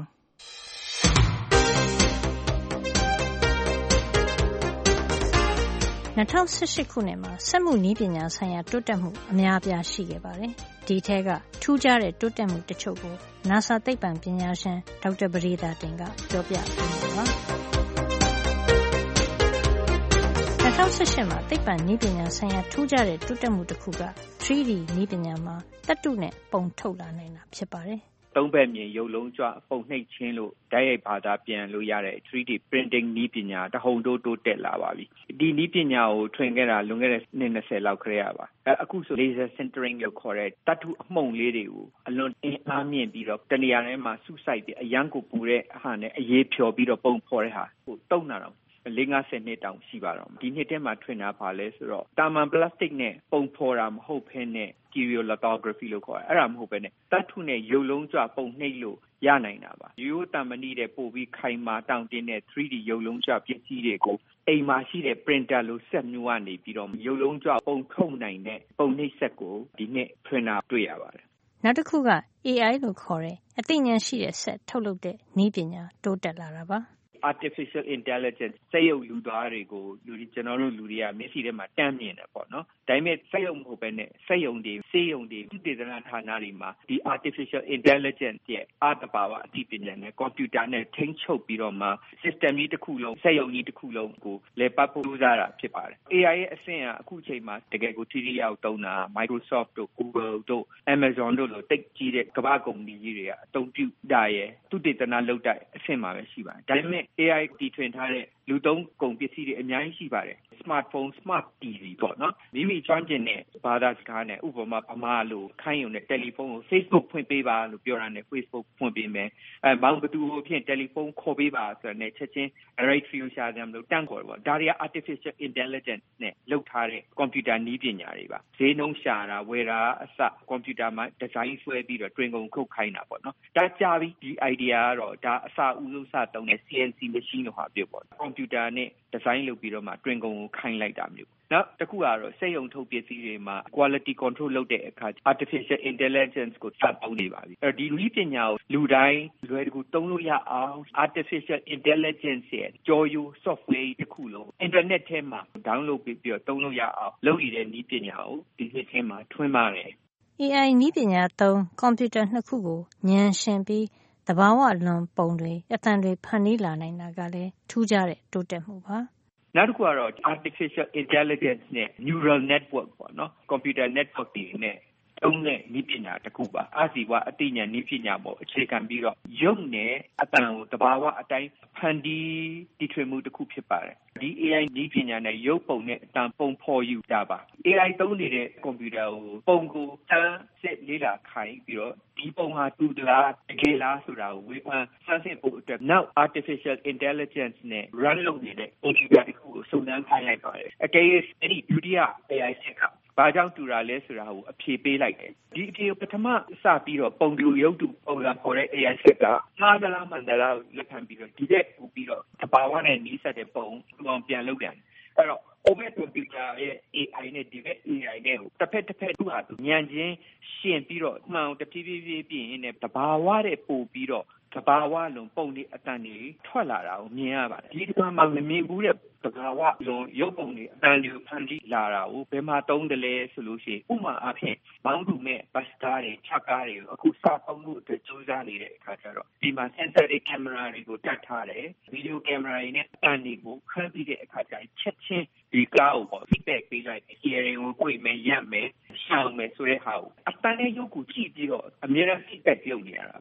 Speaker 21: 2018 ခုနှစ်မှာစက်မှုနည်းပညာဆိုင်ရာတိုးတက်မှုအများအပြားရှိခဲ့ပါတယ်။ဒီထဲကထူးခြားတဲ့တိုးတက်မှုတချို့ကို NASA သိပ္ပံပညာရှင်ဒေါက်တာပဒေသာတင်ကပြောပြပေးမှာပါ။2018မှာသိပ္ပံနည်းပညာဆိုင်ရာထူးခြားတဲ့တိုးတက်မှုတစ်ခုက 3D နည်းပညာမှာသတ္တုနဲ့ပုံထုတ်လာနိုင်တာဖြစ်ပါတယ်။
Speaker 22: သုံးဘက်မြင်ရုပ်လုံးကြွပုံနှိပ်ခြင်းလို့တိုက်ရိုက်ဘာသာပြန်လို့ရတဲ့ 3D printing နည်းပညာတဟုန်တိုးတက်လာပါပြီ။ဒီနည်းပညာကိုထွင်ခဲ့တာလွန်ခဲ့တဲ့နှစ်20လောက်ခရေရပါ။အခုဆို laser sintering လို့ခေါ်တဲ့သတ္တုအမှုန့်လေးတွေကိုအလွန်အင်အားမြင့်ပြီးတော့တနေရာထဲမှာစုစိုက်ပြီးအရန်ကိုပူတဲ့ဟာနဲ့အရေးဖြော်ပြီးတော့ပုံဖော်တဲ့ဟာကိုတုံးတာတော့50နှစ်တောင်ရှိပါတော့ဒီနှစ်ထဲမှာထွင်တာပါလဲဆိုတော့တာမန်ပလတ်စတစ်နဲ့ပုံဖော်တာမဟုတ်ဘဲနဲ့ stereolithography လို့ခေါ်တယ်အဲ့ဒါမဟုတ်ဘဲနဲ့သတ္တုနဲ့ရုပ်လုံးကြွပုံနှိပ်လို့ရနိုင်တာပါရိုးတံမဏိတဲ့ပို့ပြီးခိုင်မာတောင့်တင်းတဲ့ 3D ရုပ်လုံးကြွပစ္စည်းတွေကိုအိမ်မှာရှိတဲ့ printer လို့စက်မျိုးကနေပြီးတော့ရုပ်လုံးကြွပုံထုတ်နိုင်တဲ့ပုံနှိပ်စက်ကိုဒီနှစ်ထွင်တာတွေ့ရပါတယ်
Speaker 21: နောက်တစ်ခုက AI လို့ခေါ်တဲ့အသိဉာဏ်ရှိတဲ့စက်ထုတ်လုပ်တဲ့နည်းပညာတိုးတက်လာတာပါ
Speaker 22: artificial intelligence စက်ရုပ်လူသားတွေကိုကျွန်တော်တို့လူတွေကမျက်စိထဲမှာတန်းမြင်တယ်ပေါ့နော်ဒါပေမဲ့စက်ရုပ်မဟုတ်ဘဲနဲ့စက်ရုံတွေစေးရုံတွေသုတေသနဌာနတွေမှာဒီ artificial intelligence ရဲ့အတဘာဝအသိပညာနဲ့ computer နဲ့ထိန်းချုပ်ပြီးတော့မှ system ကြီးတစ်ခုလုံးစက်ရုံကြီးတစ်ခုလုံးကိုလည်ပတ်ဖို့ကြိုးစားတာဖြစ်ပါတယ် AI ရဲ့အဆင့်ကအခုချိန်မှာတကယ်ကိုထိထိရောက်သုံးတာ Microsoft တို့ Google တို့ Amazon တို့လိုတိတ်ကြီးတဲ့ကမ္ဘာကုမ္ပဏီကြီးတွေကအသုံးပြုတာရဲ့သုတေသနလုပ်တဲ့အဆင့်မှာပဲရှိပါတယ်ဒါပေမဲ့AI တီထွင်ထားတဲ့လူသုံးကုန်ပစ္စည်းတွေအများကြီးရှိပါတယ် smartphone smart TV ပေါ့နော်မိမိကျွမ်းကျင်တဲ့ဘာသာစကားနဲ့ဥပမာဗမာလိုခိုင်းရုံနဲ့တယ်လီဖုန်းကို Facebook ဖွင့်ပေးပါလို့ပြောတာနဲ့ Facebook ဖွင့်ပေးမယ်ဘောင်ဘသူကိုဖြင့်တယ်လီဖုန်းခေါ်ပေးပါဆိုတဲ့ချက်ချင်း directory ကိုရှာကြမလို့တန်းခေါ်တယ်ပေါ့ဒါတွေက artificial intelligence နဲ့လုပ်ထားတဲ့ computer နည်းပညာတွေပါဈေးနှုန်းရှာတာဝယ်တာအစ computer မှာ design ဆွဲပြီးတော့တွင်ကုန်ခုတ်ခိုင်းတာပေါ့နော်ဒါကြာပြီဒီ idea ကတော့ဒါအစဦးဆုံးစတုံးတဲ့ CNC machine လို့ဟာပြောပေါ့ကွန်ပျူတာနဲ့ design လုပ်ပြီးတော့မှတွင်ကုန်ကိုခိုင်းလိုက်တာမျိုးနောက်တစ်ခုကတော့စက်ရုံထုတ်ပစ္စည်းတွေမှာ quality control လုပ်တဲ့အခါ artificial intelligence ကိုစသုံးနေပါပြီအဲဒီနည်းပညာကိုလူတိုင်းလွယ်တကူသုံးလို့ရအောင် artificial intelligence ရဲ့ကြော်ရိုး software တစ်ခုလုံး internet ထဲမှာ download ပြီးတော့သုံးလို့ရအောင်လုပ်နေတဲ့နည်းပညာကိုဒီနှစ်ထဲမှာထွင်ပါတယ်
Speaker 21: AI နည်းပညာသုံးကွန်ပျူတာနှစ်ခုကိုဉာဏ်ရှင်ပြီးသဘာဝလွန်ပုံတွေအသံတွေဖန်တီးလာနိုင်တာကလည်းထူးခြားတဲ့တိုးတက်မှုပါ
Speaker 22: နောက်တစ်ခုကတော့ artificial intelligence နဲ့ neural network ပေါ့နော် computer network တွေနဲ့သုံးတဲ့နည်းပညာတစ်ခုပါအာဇီဝအသိဉာဏ်နည်းပညာပေါ်အခြေခံပြီးတော့ရုပ်နဲ့အသံကိုသဘာဝအတိုင်းဖန်တီးတည်ထွင်မှုတစ်ခုဖြစ်ပါတယ်ဒီ AI နည်းပညာနဲ့ရုပ်ပုံနဲ့အသံပုံဖော်ယူတာပါ AI သုံးနေတဲ့ကွန်ပျူတာကိုပုံကိုစမ်းစစ်လေ့လာခိုင်းပြီးတော့ဒီပုံဟာတူတလားတကယ်လားဆိုတာကိုဝေဖန်စမ်းစစ်ဖို့အတွက်နောက် artificial intelligence နဲ့ run လုပ်နေတဲ့ကွန်ပျူတာတစ်ခုကိုစုံစမ်းခိုင်းလိုက်ပါတယ်အကယ်၍အဲ့ဒီဒုတိယ AI စက်ကဘာကြောင့်တူတာလဲဆိုတာကိုအဖြေပေးလိုက်တယ်ဒီအဖြေကိုပထမစပြီးတော့ပုံတူရုပ်တူပုံစံပေါ်တဲ့ AI ဆက်ကမှားသလားမှန်သလားလက်ခံပြီးတော့ဒီတဲ့ပို့ပြီးတော့တဘာဝနဲ့နီးစပ်တဲ့ပုံပြန်လုပ်တယ်အဲ့တော့ open computer ရဲ့ AI နဲ့ဒီဘက် AI နဲ့တစ်ဖက်သူ့ဟာသူဉာဏ်ချင်းရှင်ပြီးတော့မှန်တဖြည်းဖြည်းပြင်ရင်းနဲ့တဘာဝတဲ့ပို့ပြီးတော့တဘာဝလုံးပုံတွေအတန်တွေထွက်လာတာကိုမြင်ရပါတယ်ဒီကမှာမမြင်ဘူးတဲ့တဘာဝလုံးရုပ်ပုံတွေအတန်တွေဖန်တီးလာတာကိုဘယ်မှာသုံးတယ်လဲဆိုလို့ရှိရင်ဥမာအဖြစ်မောင်းသူမဲ့ဘတ်စကားတွေချက်ကားတွေကိုအခုစသုံးဖို့အတွက်ကြိုးစားနေတဲ့အခါကျတော့ဒီမှာ sensor တွေ camera တွေကိုတက်ထားတယ် video camera တွေနဲ့အတန်တွေကိုခန့်ပြီးတဲ့အခါကျရင်ချက်ချင်းဒီကားကို feedback ပေးလိုက်တယ် hearing ကိုကိုယ်မဲ့ရက်မဲ့ရှောင်မဲ့ဆိုတဲ့ဟာကိုအတန်နဲ့ရုပ်ကိုကြည့်ပြီးတော့အများအား feedback လုပ်နေရတာပါ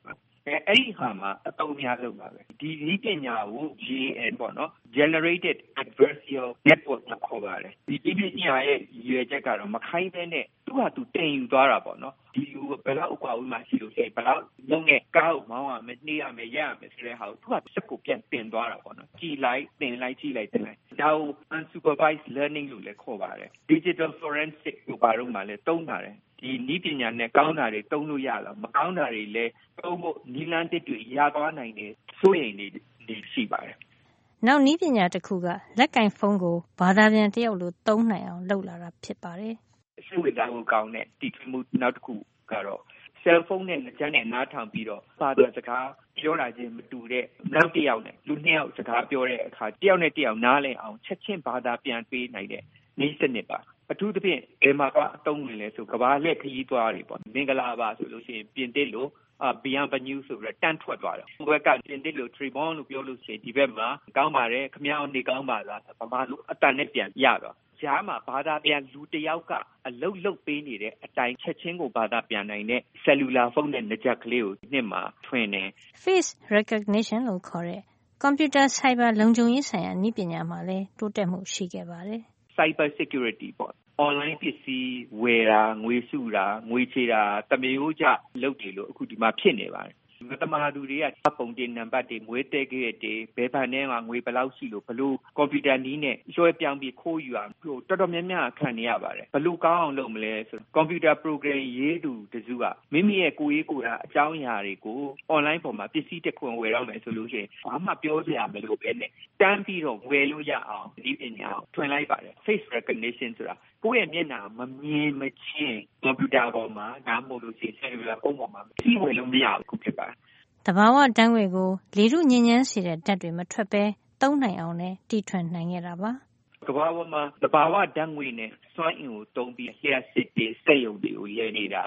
Speaker 22: အဲ့ဒီဟာမှာအသုံးများလို့ပါပဲဒီနည်းပညာကို GAN ပေါ့နော် Generated Adversarial Network လို့ခေါ်ပါတယ်ဒီပညာရဲ့ရွေချက်ကတော့မခိုင်းဘဲနဲ့သူ့ဟာသူတင်ယူသွားတာပေါ့နော်ဒီဘယ်လောက်အကွာအဝေးမှရှိလို့ရှိရင်ဘယ်လောက်လုံးနဲ့ကားကိုမောင်းရမယ်နှေးရမယ်ရရမယ်ဆိုတဲ့ဟာကိုသူကစက်ကိုပြန်တင်သွားတာပေါ့နော်ကြည်လိုက်တင်လိုက်ကြည့်လိုက်တင်လိုက်ဒါကို unsupervised learning လို့လည်းခေါ်ပါတယ် digital forensic လို့ပါတော့မှလည်းသုံးပါတယ်ဒီနည်းပညာနဲ့ကောင်းတာတွေသုံးလို့ရလားမကောင်းတာတွေလည်းသုံးဖို့နည်းလမ်းတစ်တွေရသွားနိုင်တယ်စိုးရိမ်နေရှိပါတယ်
Speaker 21: နောက်နည်းပညာတစ်ခုကလက်ကင်ဖုန်းကိုဘာသာပြန်တယောက်လိုသုံးနိုင်အောင်လုပ်လာတာဖြစ်ပါတယ်
Speaker 22: စိတ်ဝင်စားဖို့ကောင်းတဲ့တီထွင်မှုနောက်တစ်ခုကတော့ဆယ်ဖုန်းနဲ့လက်ကျန်နဲ့နားထောင်ပြီးတော့ဘာသာစကားပြောတာချင်းမတူတဲ့နောက်တစ်ယောက်နဲ့လူနှစ်ယောက်စကားပြောတဲ့အခါတစ်ယောက်နဲ့တစ်ယောက်နားလည်အောင်ချက်ချင်းဘာသာပြန်ပေးနိုင်တဲ့နည်းစနစ်ပါအထူးသဖြင့်ဘယ်မှာကအသုံးဝင်လဲဆိုကဘာလက်ခရီးသွားတွေပေါ့မင်္ဂလာပါဆိုလို့ရှိရင်ပြင်သစ်လို့bienvenue ဆိုပြီးတန်းထွက်သွားတယ်ဘက်ကပြင်သစ်လို့ tribon လို့ပြောလို့ရှိရင်ဒီဘက်မှာကောင်းပါတယ်ခမအောင်နေကောင်းပါလားဗမာလိုအတန်နဲ့ပြန်ရတော့ဂျားမှာဘာသာပြန်လူတစ်ယောက်ကအလုတ်လုတ်ပေးနေတဲ့အတိုင်းချက်ချင်းကိုဘာသာပြန်နိုင်တဲ့ cellular phone နဲ့နှကြက်ကလေးကိုနှစ်မှာထွင်တယ်
Speaker 21: face recognition လို့ခေါ်တဲ့ computer cyber လုံခြုံရေးဆိုင်ရာနည်းပညာမှာလည်းတိုးတက်မှုရှိခဲ့ပါတယ်
Speaker 22: cyber security ပေါ့ online ပစ္စည်းဝယ်တာငွေစုတာငွေချေတာတမျိုးကြလုပ်တယ်လို့အခုဒီမှာဖြစ်နေပါတယ်မတမာသူတွေကပုံတင်နံပါတ်တွေငွေတဲခဲ့တဲ့ဘယ်ဘဏ်ထဲမှာငွေဘယ်လောက်ရှိလို့ဘလို့ကွန်ပျူတာနည်းနဲ့ရွှဲပြောင်းပြီးခိုးယူအောင်တော်တော်များများခံနေရပါတယ်ဘလို့ကောင်းအောင်လုပ်မလဲဆိုကွန်ပျူတာ program ရေးသူတစုကမိမိရဲ့ကိုယ်ရေးကိုယ်တာအကြောင်းအရာတွေကို online ပေါ်မှာပစ္စည်းတစ်ခုဝယ်တော့မယ်ဆိုလို့ရှိရင်ဘာမှပြောစရာမလိုပဲနဲ့တန်းပြီးတော့ဝယ်လို့ရအောင်ဒီပညာကိုထွင်လိုက်ပါတယ် face recognition ဆိုတာကိုယ့်ရဲ့မျက်နှာမမြင်မချင်းကွန်ပျူတာပေါ်မှာဒါမှမဟုတ်လို့ရှိရင် cellular phone ပေါ်မှာကြည့်ဝယ်လို့မရဘူးဖြစ်ပါတယ်
Speaker 21: တဘာဝဓာတ်ငွေကိုလေထုညဉ့်ဉန်းစေတဲ့ဓာတ်တွေမထွက်ပဲသုံးနိုင်အောင်လည်းတီထွင်နိုင်ခဲ့တာပါ
Speaker 22: ကမ္ဘာပေါ်မှာတဘာဝဓာတ်ငွေနဲ့စွမ်းအင်ကိုသုံးပြီးလျှက်စစ်တွေစက်ရုံတွေကိုလဲနေတာ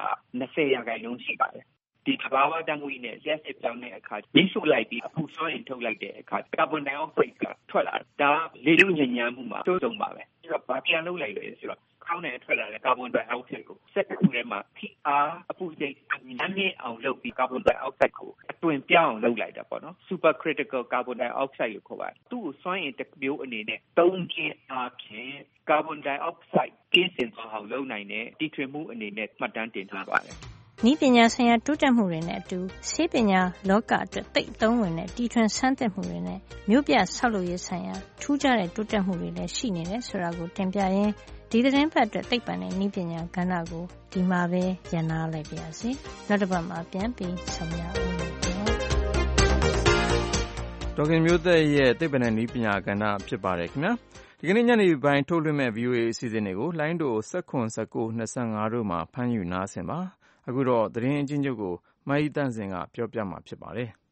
Speaker 22: 20%ရှိပါတယ်ဒီတဘာဝဓာတ်ငွေနဲ့လျှက်စစ်ပြောင်းတဲ့အခါမိရှုလိုက်ပြီးအပူစွမ်းအင်ထုတ်လိုက်တဲ့အခါကာဗွန်ဒိုင်အောက်ဆိုဒ်ကထွက်လာတာလေထုညဉ့်ဉန်းမှုမှာတိုးတုံပါပဲအဲ့တော့ဘာပြန်လုပ်လိုက်လဲဆိုတော့ကောင်းတဲ့ထွက်လာတဲ့ကာဗွန်ဒိုင်အောက်ဆိုဒ်ကိုစက်တစ်ခုထဲမှာဖိအားအပူချိန်နည်းနည်းအောင်လုပ်ပြီးကာဗွန်ဒိုင်အောက်ဆိုဒ်ကိုအတွင်ပြောင်းအောင်လုပ်လိုက်တာပေါ့နော် super critical carbon dioxide ကိုခေါ်ပါတယ်သူ့ကိုစွမ်းအင်တစ်မျိုးအနေနဲ့သုံးခြင်းအပြင်ကာဗွန်ဒိုင်အောက်ဆိုဒ်ကင်းစင်သွားအောင်လုပ်နိုင်တဲ့တီထွင်မှုအနေနဲ့မှတ်တမ်းတင်ထားပါတယ်
Speaker 21: နည်းပညာဆိုင်ရာတိုးတက်မှုတွေနဲ့အတူဆေးပညာလောကအတွက်သိပ်သုံးဝင်တဲ့တီထွင်ဆန်းသစ်မှုတွေနဲ့မြို့ပြဆောက်လုပ်ရေးဆိုင်ရာထူးခြားတဲ့တိုးတက်မှုတွေလည်းရှိနေတယ်ဆိုတာကိုတင်ပြရင်းဒီသတင်းပတ်အတွက်သိပ္ပံနဲ့နည်းပညာကဏ္ဍကိုဒီမှာပဲရပ်နားလိုက်ပါရစေ။နောက်တစ်ပတ်မှာပြန်ပြီးဆုံရအောင်။
Speaker 2: ဒေါက်ခင်မျိုးသက်ရဲ့သိပ္ပံနဲ့နည်းပညာကဏ္ဍဖြစ်ပါတယ်ခင်ဗျာ။ဒီကနေ့ညနေပိုင်းထုတ်လွှင့်မဲ့ VOA အစီအစဉ်တွေကိုလိုင်းတို19 19 25တို့မှာဖမ်းယူနားဆင်ပါ။အခုတော့သတင်းအချင်းချုပ်ကိုမအီတန့်စင်ကပြောပြမှာဖြစ်ပါတယ်။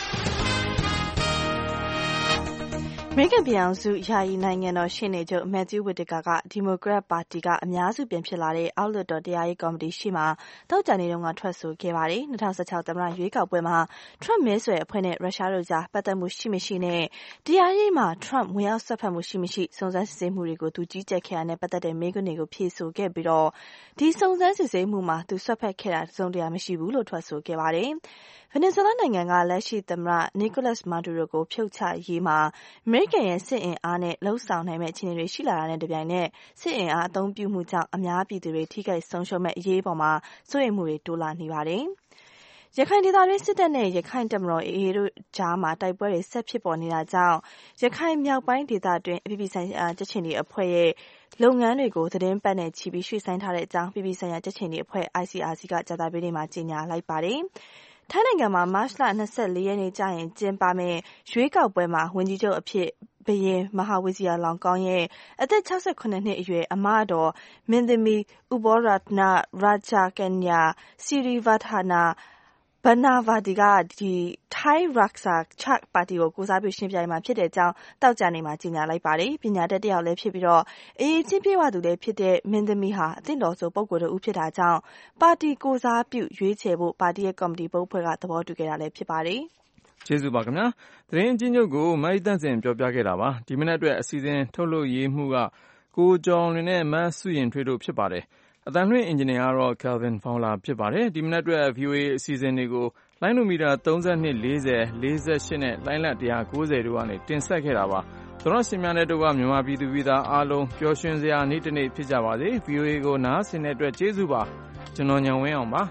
Speaker 3: အမေရိကန်ပြည်ထောင်စုယာယီနိုင်ငံတော်ရှေ့နေချုပ် Matthew Whitaker ကဒီမိုကရက်ပါတီကအများစုပြန်ဖြစ်လာတဲ့အောက်လွှတ်တော်တရားရေးကော်မတီရှေ့မှာသောကြာနေ့တုန်းကထွက်ဆိုခဲ့ပါတယ်။2016သမ္မတရွေးကောက်ပွဲမှာ Trump မဲဆွယ်အဖွဲ့နဲ့ရုရှားတို့ကြားပတ်သက်မှုရှိမရှိနဲ့တရားရေးမှာ Trump ဝင်ရောက်စွက်ဖက်မှုရှိမရှိစုံစမ်းစစ်ဆေးမှုတွေကိုသူကြီးကြပ်ခဲ့တာနဲ့ပတ်သက်တဲ့မေးခွန်းတွေကိုဖြေဆိုခဲ့ပြီးတော့ဒီစုံစမ်းစစ်ဆေးမှုမှာသူစွက်ဖက်ခဲ့တာတစုံတရာမရှိဘူးလို့ထွက်ဆိုခဲ့ပါတယ်။ဗင်နီဇွဲလားနိုင်ငံကလက်ရှိသမ္မတ Nicolas Maduro ကိုဖြုတ်ချရေးမှာအမေရိကန်ရဲ့စစ်အင်အားနဲ့လှုံ့ဆော်နိုင်မဲ့အခြေအနေတွေရှိလာတာနဲ့တပြိုင်နက်စစ်အင်အားအသုံးပြုမှုကြောင့်အများပြည်သူတွေထိခိုက်ဆုံးရှုံးမဲ့အရေးပေါ်မှာစိုးရိမ်မှုတွေတိုးလာနေပါတယ်။ရခိုင်ဒေသတွင်းစစ်တပ်နဲ့ရခိုင်တပ်မတော် AA တို့ကြားမှာတိုက်ပွဲတွေဆက်ဖြစ်ပေါ်နေတာကြောင့်ရခိုင်မြောက်ပိုင်းဒေသတွင်းအပြည်ပြည်ဆိုင်ရာကြက်ချင်တွေအဖွဲ့ရဲ့လုပ်ငန်းတွေကိုသတင်းပတ်နဲ့ချီပြီးရွှေ့ဆိုင်းထားတဲ့အကြောင်းပြည်ပြည်ဆိုင်ရာကြက်ချင်တွေအဖွဲ့ ICRC ကကြာသပတေးနေ့မှာကြေညာလိုက်ပါတယ်။ထိုင်းနိုင်ငံမှာမတ်လ24ရက်နေ့ကျရင်ကျင်းပမယ့်ရွေးကောက်ပွဲမှာဝန်ကြီးချုပ်အဖြစ်ဘုရင်မဟာဝီဇီယာလောင်ကောင်ရဲ့အသက်68နှစ်အရွယ်အမတော်မင်းသမီးဥဘောရတနာရာဂျာကညာ စီရီဗတ်ဟာနာဘနာဗာဒီကထိုင်းရက်ဆာချက်ပါတီကိုကိုစားပြုရှင်းပြနေမှာဖြစ်တဲ့အကြောင်းတောက်ကြနေမှာကြေညာလိုက်ပါတယ်။ပညာတတ်တယောက်လည်းဖြစ်ပြီးတော့အရေးချင်းပြေဝသူလည်းဖြစ်တဲ့မင်းသမီးဟာအသင့်တော်ဆုံးပုဂ္ဂိုလ်တို့ဦးဖြစ်တာကြောင့်ပါတီကိုစားပြုရွေးချယ်ဖို့ပါတီရဲ့ကော်မတီဘုတ်ဖွဲ့ကသဘောတူခဲ့တာလည်းဖြစ်ပါတယ်
Speaker 2: ။ကျေးဇူးပါခင်ဗျာ။သတင်းအချင်းချုပ်ကိုမအီတန့်စင်ပြောပြခဲ့တာပါ။ဒီမနက်အတွက်အစီအစဉ်ထုတ်လုပ်ရေးမှုကကိုကျော်လွင်နဲ့မဆုရင်ထွေးတို့ဖြစ်ပါတယ်။အသံလွှင့်အင်ဂျင်နီယာကတော့ Kelvin Fowler ဖြစ်ပါတယ်။ဒီမနက်အတွက် VOA အစီအစဉ်တွေကိုလိုင်းနိုမီတာ32 40 48နဲ့လိုင်းလက်190တို့ကနေတင်ဆက်ခဲ့တာပါသောရရှင်များနဲ့တို့ကမြန်မာပြည်သူပြည်သားအားလုံးပျော်ရွှင်စရာနေ့တစ်နေ့ဖြစ်ကြပါစေ VOA ကိုနားဆင်တဲ့အတွက်ကျေးဇူးပါကျွန်တော်ညံဝင်းအောင်ပါ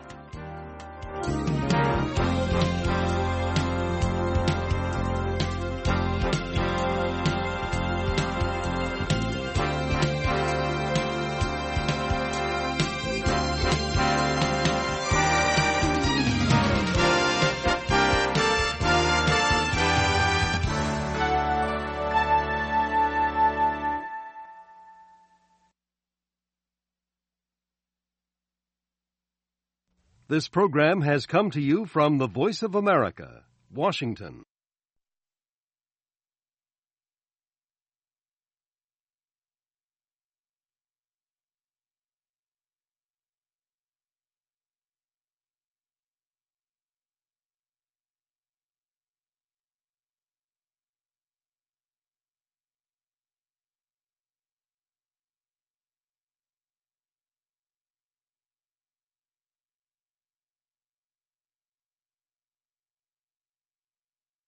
Speaker 1: This program has come to you from the Voice of America, Washington.